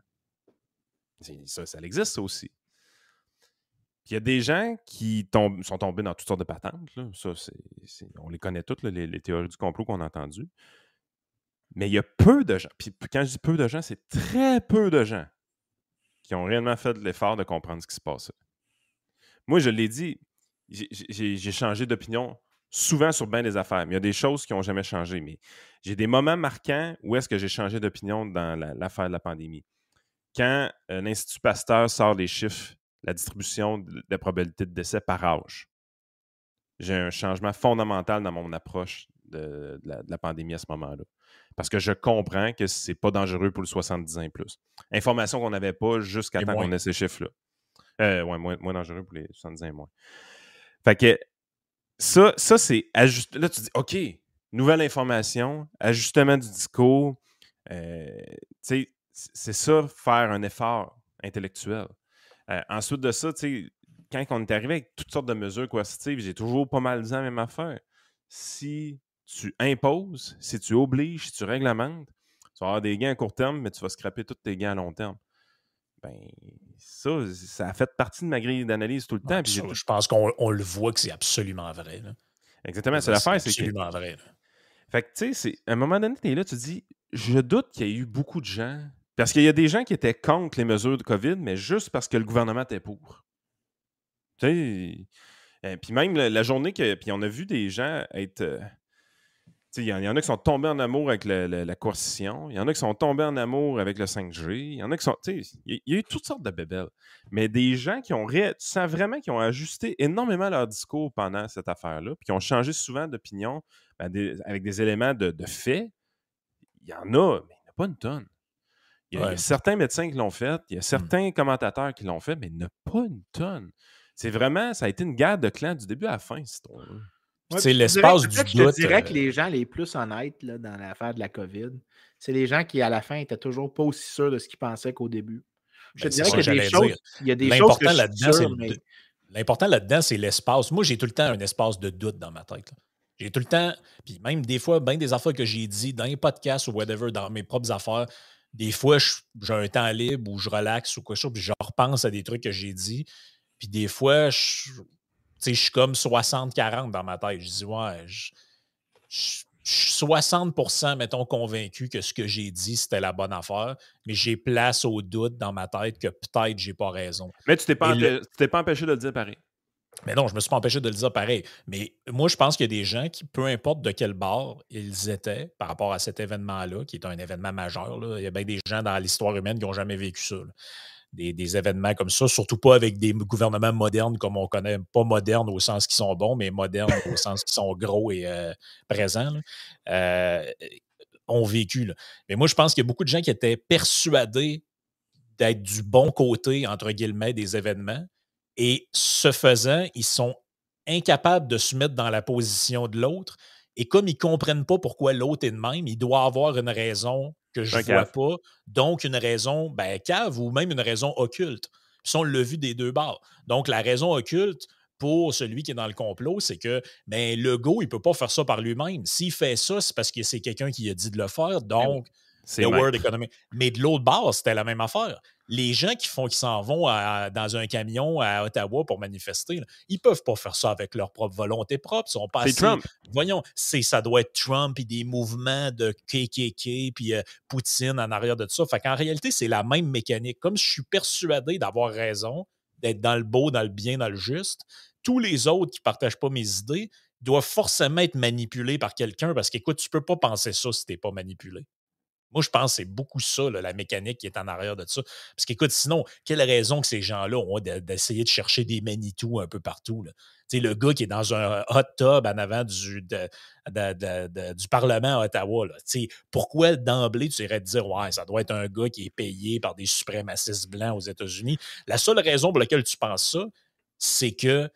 Ça, ça existe, ça aussi. Puis il y a des gens qui tombent, sont tombés dans toutes sortes de patentes. Là. Ça, c'est, c'est, on les connaît toutes, là, les, les théories du complot qu'on a entendues. Mais il y a peu de gens, puis quand je dis peu de gens, c'est très peu de gens qui ont réellement fait de l'effort de comprendre ce qui se passait. Moi, je l'ai dit, j'ai, j'ai, j'ai changé d'opinion souvent sur bien des affaires, mais il y a des choses qui n'ont jamais changé. Mais j'ai des moments marquants où est-ce que j'ai changé d'opinion dans la, l'affaire de la pandémie. Quand euh, l'Institut Pasteur sort des chiffres, la distribution de la probabilité de décès par âge, j'ai un changement fondamental dans mon approche de, de, la, de la pandémie à ce moment-là. Parce que je comprends que c'est pas dangereux pour le soixante-dix ans et plus. Information qu'on n'avait pas jusqu'à temps qu'on ait ces chiffres-là. Euh, ouais, moins, moins dangereux pour les soixante-dix ans et moins. Fait que ça, ça c'est ajust... Là, tu dis, OK, nouvelle information, ajustement du discours. Euh, tu sais, c'est ça, faire un effort intellectuel. Euh, ensuite de ça, tu sais, quand on est arrivé avec toutes sortes de mesures coercitives, j'ai toujours pas mal dit la même affaire. Si tu imposes, si tu obliges, si tu réglementes, tu vas avoir des gains à court terme, mais tu vas scraper tous tes gains à long terme. Ben, ça, ça a fait partie de ma grille d'analyse tout le temps. Ouais, Puis ça, j'ai... Je pense qu'on on le voit que c'est absolument vrai. Là. Exactement, c'est l'affaire. C'est absolument c'est que... vrai. Là. Fait que, tu sais, à un moment donné, tu es là, tu te dis, je doute qu'il y ait eu beaucoup de gens. Parce qu'il y a des gens qui étaient contre les mesures de COVID, mais juste parce que le gouvernement était pour. Tu sais, euh, puis même la, la journée que. Puis on a vu des gens être. Euh, il y, y en a qui sont tombés en amour avec le, le, la coercition. Il y en a qui sont tombés en amour avec le cinq G. Il y en a qui sont. Il y, y a eu toutes sortes de bébelles. Mais des gens qui ont. Ré... Tu sens vraiment qu'ils ont ajusté énormément leur discours pendant cette affaire-là, puis qui ont changé souvent d'opinion ben, des, avec des éléments de, de fait. Il y en a, mais il n'y en a pas une tonne. Il y, a, ouais. il y a certains médecins qui l'ont fait, il y a certains mmh. commentateurs qui l'ont fait, mais il n'y en a pas une tonne. C'est vraiment, ça a été une guerre de clans du début à la fin, cette histoire-là. Ouais, c'est l'espace dirais, du je doute. Je te dirais euh... que les gens les plus honnêtes là, dans l'affaire de la COVID, c'est les gens qui, à la fin, étaient toujours pas aussi sûrs de ce qu'ils pensaient qu'au début. Je ben, te dirais qu'il y a des choses, il y a des choses que je suis sûr, mais... L'important là-dedans, c'est l'espace. Moi, j'ai tout le temps un espace de doute dans ma tête. Là. J'ai tout le temps, puis même des fois, bien des affaires que j'ai dit dans les podcasts ou whatever, dans mes propres affaires, des fois, je, j'ai un temps libre ou je relaxe ou quoi que ce soit, puis je repense à des trucs que j'ai dit. Puis des fois, je, sais, je suis comme soixante quarante dans ma tête. Je dis, ouais, je, je, je suis soixante pour cent, mettons, convaincu que ce que j'ai dit, c'était la bonne affaire, mais j'ai place au doute dans ma tête que peut-être j'ai pas raison. Mais tu t'es pas, Et empê- le- tu t'es pas empêché de le dire pareil. Mais non, je me suis pas empêché de le dire pareil. Mais moi, je pense qu'il y a des gens qui, peu importe de quel bord ils étaient par rapport à cet événement-là, qui est un événement majeur, là, il y a bien des gens dans l'histoire humaine qui n'ont jamais vécu ça. là. Des, des événements comme ça, surtout pas avec des gouvernements modernes comme on connaît, pas modernes au sens qu'ils sont bons, mais modernes au sens qu'ils sont gros et euh, présents, là, euh, ont vécu. Là. Mais moi, je pense qu'il y a beaucoup de gens qui étaient persuadés d'être du bon côté, entre guillemets, des événements. Et ce faisant, ils sont incapables de se mettre dans la position de l'autre. Et comme ils ne comprennent pas pourquoi l'autre est de même, il doit avoir une raison que je Un ne vois cave. pas. Donc, une raison ben, cave ou même une raison occulte. Puis ça, on l'a vu des deux bords. Donc, la raison occulte pour celui qui est dans le complot, c'est que ben, le go, il ne peut pas faire ça par lui-même. S'il fait ça, c'est parce que c'est quelqu'un qui a dit de le faire. Donc, C'est The même. World Economy. Mais de l'autre bord, c'était la même affaire. Les gens qui font qui s'en vont à- dans un camion à Ottawa pour manifester, là, ils ne peuvent pas faire ça avec leur propre volonté propre. Ils sont pas C'est assez- Trump. Voyons, c'est, ça doit être Trump et des mouvements de K K K puis euh, Poutine en arrière de ça. Fait qu'en réalité, c'est la même mécanique. Comme je suis persuadé d'avoir raison, d'être dans le beau, dans le bien, dans le juste, tous les autres qui ne partagent pas mes idées doivent forcément être manipulés par quelqu'un parce qu'écoute, tu ne peux pas penser ça si tu n'es pas manipulé. Moi, je pense que c'est beaucoup ça, là, la mécanique qui est en arrière de ça. Parce qu'écoute, sinon, quelle raison que ces gens-là ont de- d'essayer de chercher des Manitou un peu partout? Là? Tu sais, le gars qui est dans un hot tub en avant du, de- de- de- de- du Parlement à Ottawa, là, tu sais, pourquoi d'emblée tu irais te dire ouais, ça doit être un gars qui est payé par des suprémacistes blancs aux États-Unis? La seule raison pour laquelle tu penses ça, c'est que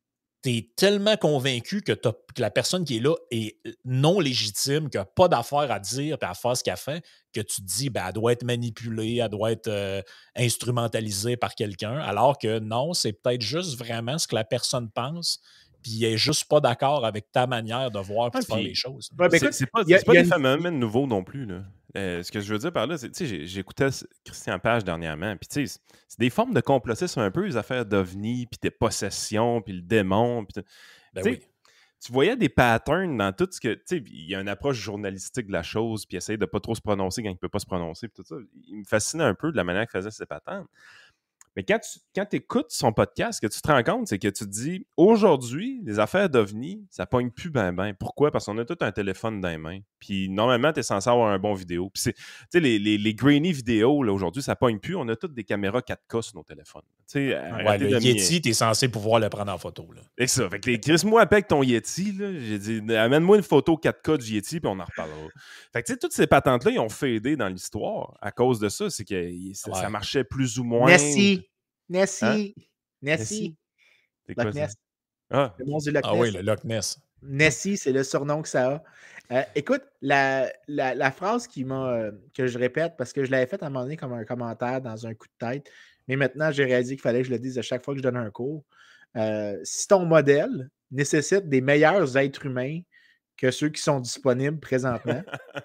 tu es tellement convaincu que, t'as- que la personne qui est là est non légitime, qu'elle n'a pas d'affaire à dire et à faire ce qu'elle fait, que tu te dis ben, elle doit être manipulée, elle doit être euh, instrumentalisée par quelqu'un, alors que non, c'est peut-être juste vraiment ce que la personne pense, puis elle n'est juste pas d'accord avec ta manière de voir et Ah, de faire puis- les choses. Ouais, ben C'est écoute, c'est pas, il y a- c'est pas il y a des une- phénomènes nouveaux non plus. Là. Euh, ce que je veux dire par là, c'est, tu sais, j'ai- j'écoutais ce- Christian Page dernièrement, puis tu sais, c'est- c'est des formes de complotisme un peu, les affaires d'ovnis, puis des possessions, puis le démon, puis tout. Ben Tu sais, oui. tu voyais des patterns dans tout ce que, tu sais, il y a une approche journalistique de la chose, puis essayer de pas trop se prononcer quand il peut pas se prononcer, puis tout ça. Il me fascinait un peu de la manière qu'il faisait ses patterns. Mais quand tu quand écoutes son podcast, ce que tu te rends compte, c'est que tu te dis, aujourd'hui, les affaires d'OVNI, ça pogne plus ben ben. Pourquoi? Parce qu'on a tout un téléphone dans les mains. Puis normalement, tu es censé avoir un bon vidéo. Puis c'est, tu sais, les, les, les grainy vidéos, là, aujourd'hui, ça pogne plus. On a toutes des caméras quatre K sur nos téléphones. Tu sais, Ouais, arrêtez le de Yeti, tu es censé pouvoir le prendre en photo. Là. C'est ça. Fait que les Chris-moi avec ton Yeti, là, j'ai dit, amène-moi une photo quatre K du Yeti, puis on en reparlera. Fait que, tu sais, toutes ces patentes-là, ils ont fadé dans l'histoire à cause de ça. C'est que ça, ça Ouais. marchait plus ou moins. Nessie. Nessie. Hein? Nessie. C'est quoi Loch ça? Ness. Ah, Le monstre du Loch Ah Ness. oui, le Loch Ness. Nessie, c'est le surnom que ça a. Euh, écoute, la, la, la phrase qui m'a, euh, que je répète, parce que je l'avais faite à un moment donné comme un commentaire dans un coup de tête, mais maintenant j'ai réalisé qu'il fallait que je le dise à chaque fois que je donne un cours. Euh, si ton modèle nécessite des meilleurs êtres humains que ceux qui sont disponibles présentement,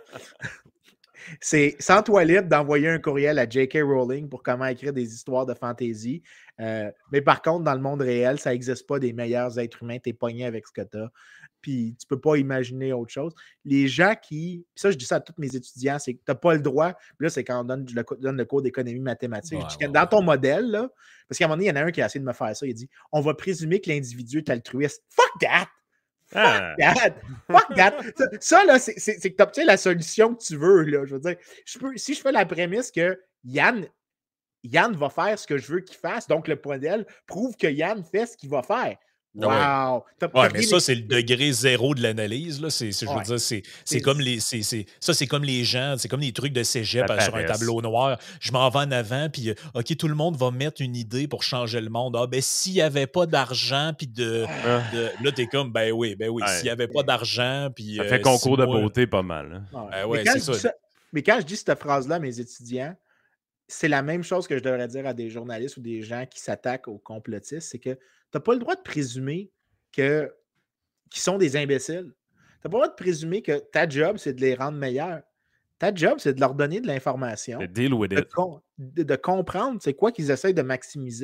c'est sens-toi libre d'envoyer un courriel à J K Rowling pour comment écrire des histoires de fantasy. Euh, mais par contre, dans le monde réel, ça n'existe pas des meilleurs êtres humains. Tu es pogné avec ce que tu as. Puis tu ne peux pas imaginer autre chose. Les gens qui. Ça, je dis ça à tous mes étudiants, c'est que tu n'as pas le droit. Puis là, c'est quand on donne le, donne le cours d'économie mathématique. Ouais, je dis que ouais, dans ouais. ton modèle, là, parce qu'à un moment donné, il y en a un qui a essayé de me faire ça. Il a dit on va présumer que l'individu est altruiste. Fuck that! Ah. Fuck that! Fuck that! Ça, ça, là, c'est, c'est, c'est que tu obtiens la solution que tu veux. Là. Je veux dire, je peux, si je fais la prémisse que Yann, Yann va faire ce que je veux qu'il fasse, donc le modèle prouve que Yann fait ce qu'il va faire. Wow! Ah ouais. T'as, Ouais, t'as mais rien ça, c'est le expliqué. degré zéro de l'analyse. Là. C'est, c'est, je veux Ouais. dire, c'est, c'est C'est- comme les. C'est, c'est, ça, c'est comme les gens, c'est comme les trucs de cégep La euh, sur un paresse. tableau noir. Je m'en vais en avant, puis euh, OK, tout le monde va mettre une idée pour changer le monde. Ah, ben, s'il n'y avait pas d'argent, puis de, Ah. de. Là, t'es comme, ben oui, ben oui, Ouais. s'il n'y avait pas d'argent, puis. Ça euh, fait concours si de moi- beauté pas mal. Hein. Ouais. Ben ouais, mais, quand c'est je dis ça. ça- mais quand je dis cette phrase-là à mes étudiants, c'est la même chose que je devrais dire à des journalistes ou des gens qui s'attaquent aux complotistes, c'est que tu n'as pas le droit de présumer que qu'ils sont des imbéciles. Tu n'as pas le droit de présumer que ta job, c'est de les rendre meilleurs. Ta job, c'est de leur donner de l'information, C'est deal with de, it. com- de- de comprendre c'est quoi qu'ils essayent de maximiser,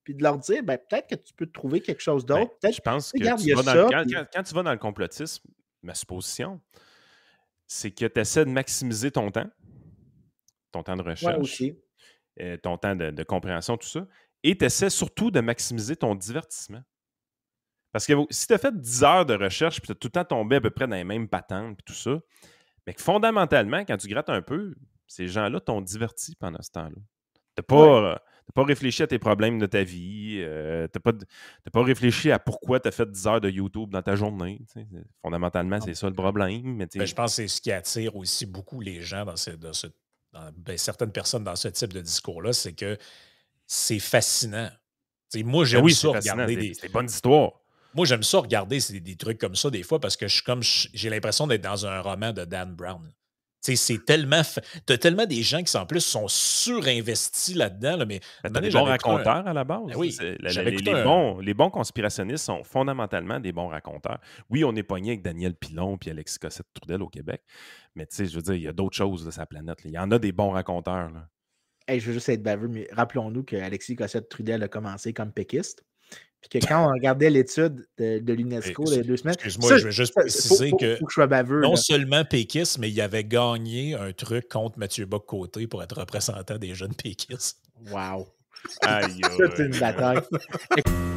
puis de leur dire, ben, peut-être que tu peux trouver quelque chose Ben, d'autre. Peut-être, je pense que regarde, il y tu a vas dans le, ça. quand, Puis, quand- quand tu vas dans le complotisme, ma supposition, c'est que tu essaies de maximiser ton temps, ton temps de ouais, recherche, aussi. euh, ton temps de, de compréhension, tout ça, et tu essaies surtout de maximiser ton divertissement. Parce que si tu as fait dix heures de recherche puis tu as tout le temps tombé à peu près dans les mêmes patentes puis tout ça, mais que fondamentalement, quand tu grattes un peu, ces gens-là t'ont diverti pendant ce temps-là. Tu n'as pas, Ouais. euh, t'as pas réfléchi à tes problèmes de ta vie, euh, tu n'as pas, t'as pas réfléchi à pourquoi tu as fait dix heures de YouTube dans ta journée. tu sais. Fondamentalement, c'est ça le problème. Mais tu Ben, sais, je pense que c'est ce qui attire aussi beaucoup les gens dans, ce, dans ce- dans- ben, certaines personnes dans ce type de discours-là, c'est que c'est fascinant. Tu sais, moi, ben j'aime oui, c'est ça fascinant. regarder C'est des. c'est des bonnes histoires. Moi, j'aime ça regarder c'est des, des trucs comme ça des fois parce que je suis comme je- j'ai l'impression d'être dans un roman de Dan Brown. Tu sais, c'est tellement. fa- T'as tellement des gens qui, en plus, sont surinvestis là-dedans. Là, mais Ben, une t'as année, des bons j'avais écouté un- raconteurs à la base. Ben là. oui, C'est- la- la- j'avais les, écouté les un. bons, les bons conspirationnistes sont fondamentalement des bons raconteurs. Oui, on est pogné avec Daniel Pilon et Alexis Cossette-Trudel au Québec, mais tu sais, je veux dire, il y a d'autres choses sur la planète. là. Il y en a des bons raconteurs. là. Hey, je veux juste être baveux, mais rappelons-nous qu'Alexis Cossette-Trudel a commencé comme péquiste. Puis que quand on regardait l'étude de, de l'UNESCO il y a deux semaines. Excuse-moi, ça, je veux juste ça, préciser faut, faut, que faut que je sois baveux. non là. seulement péquiste, mais il avait gagné un truc contre Mathieu Bock-Côté pour être représentant des jeunes péquistes. Wow. Aïe, C'est aïe. une bataille.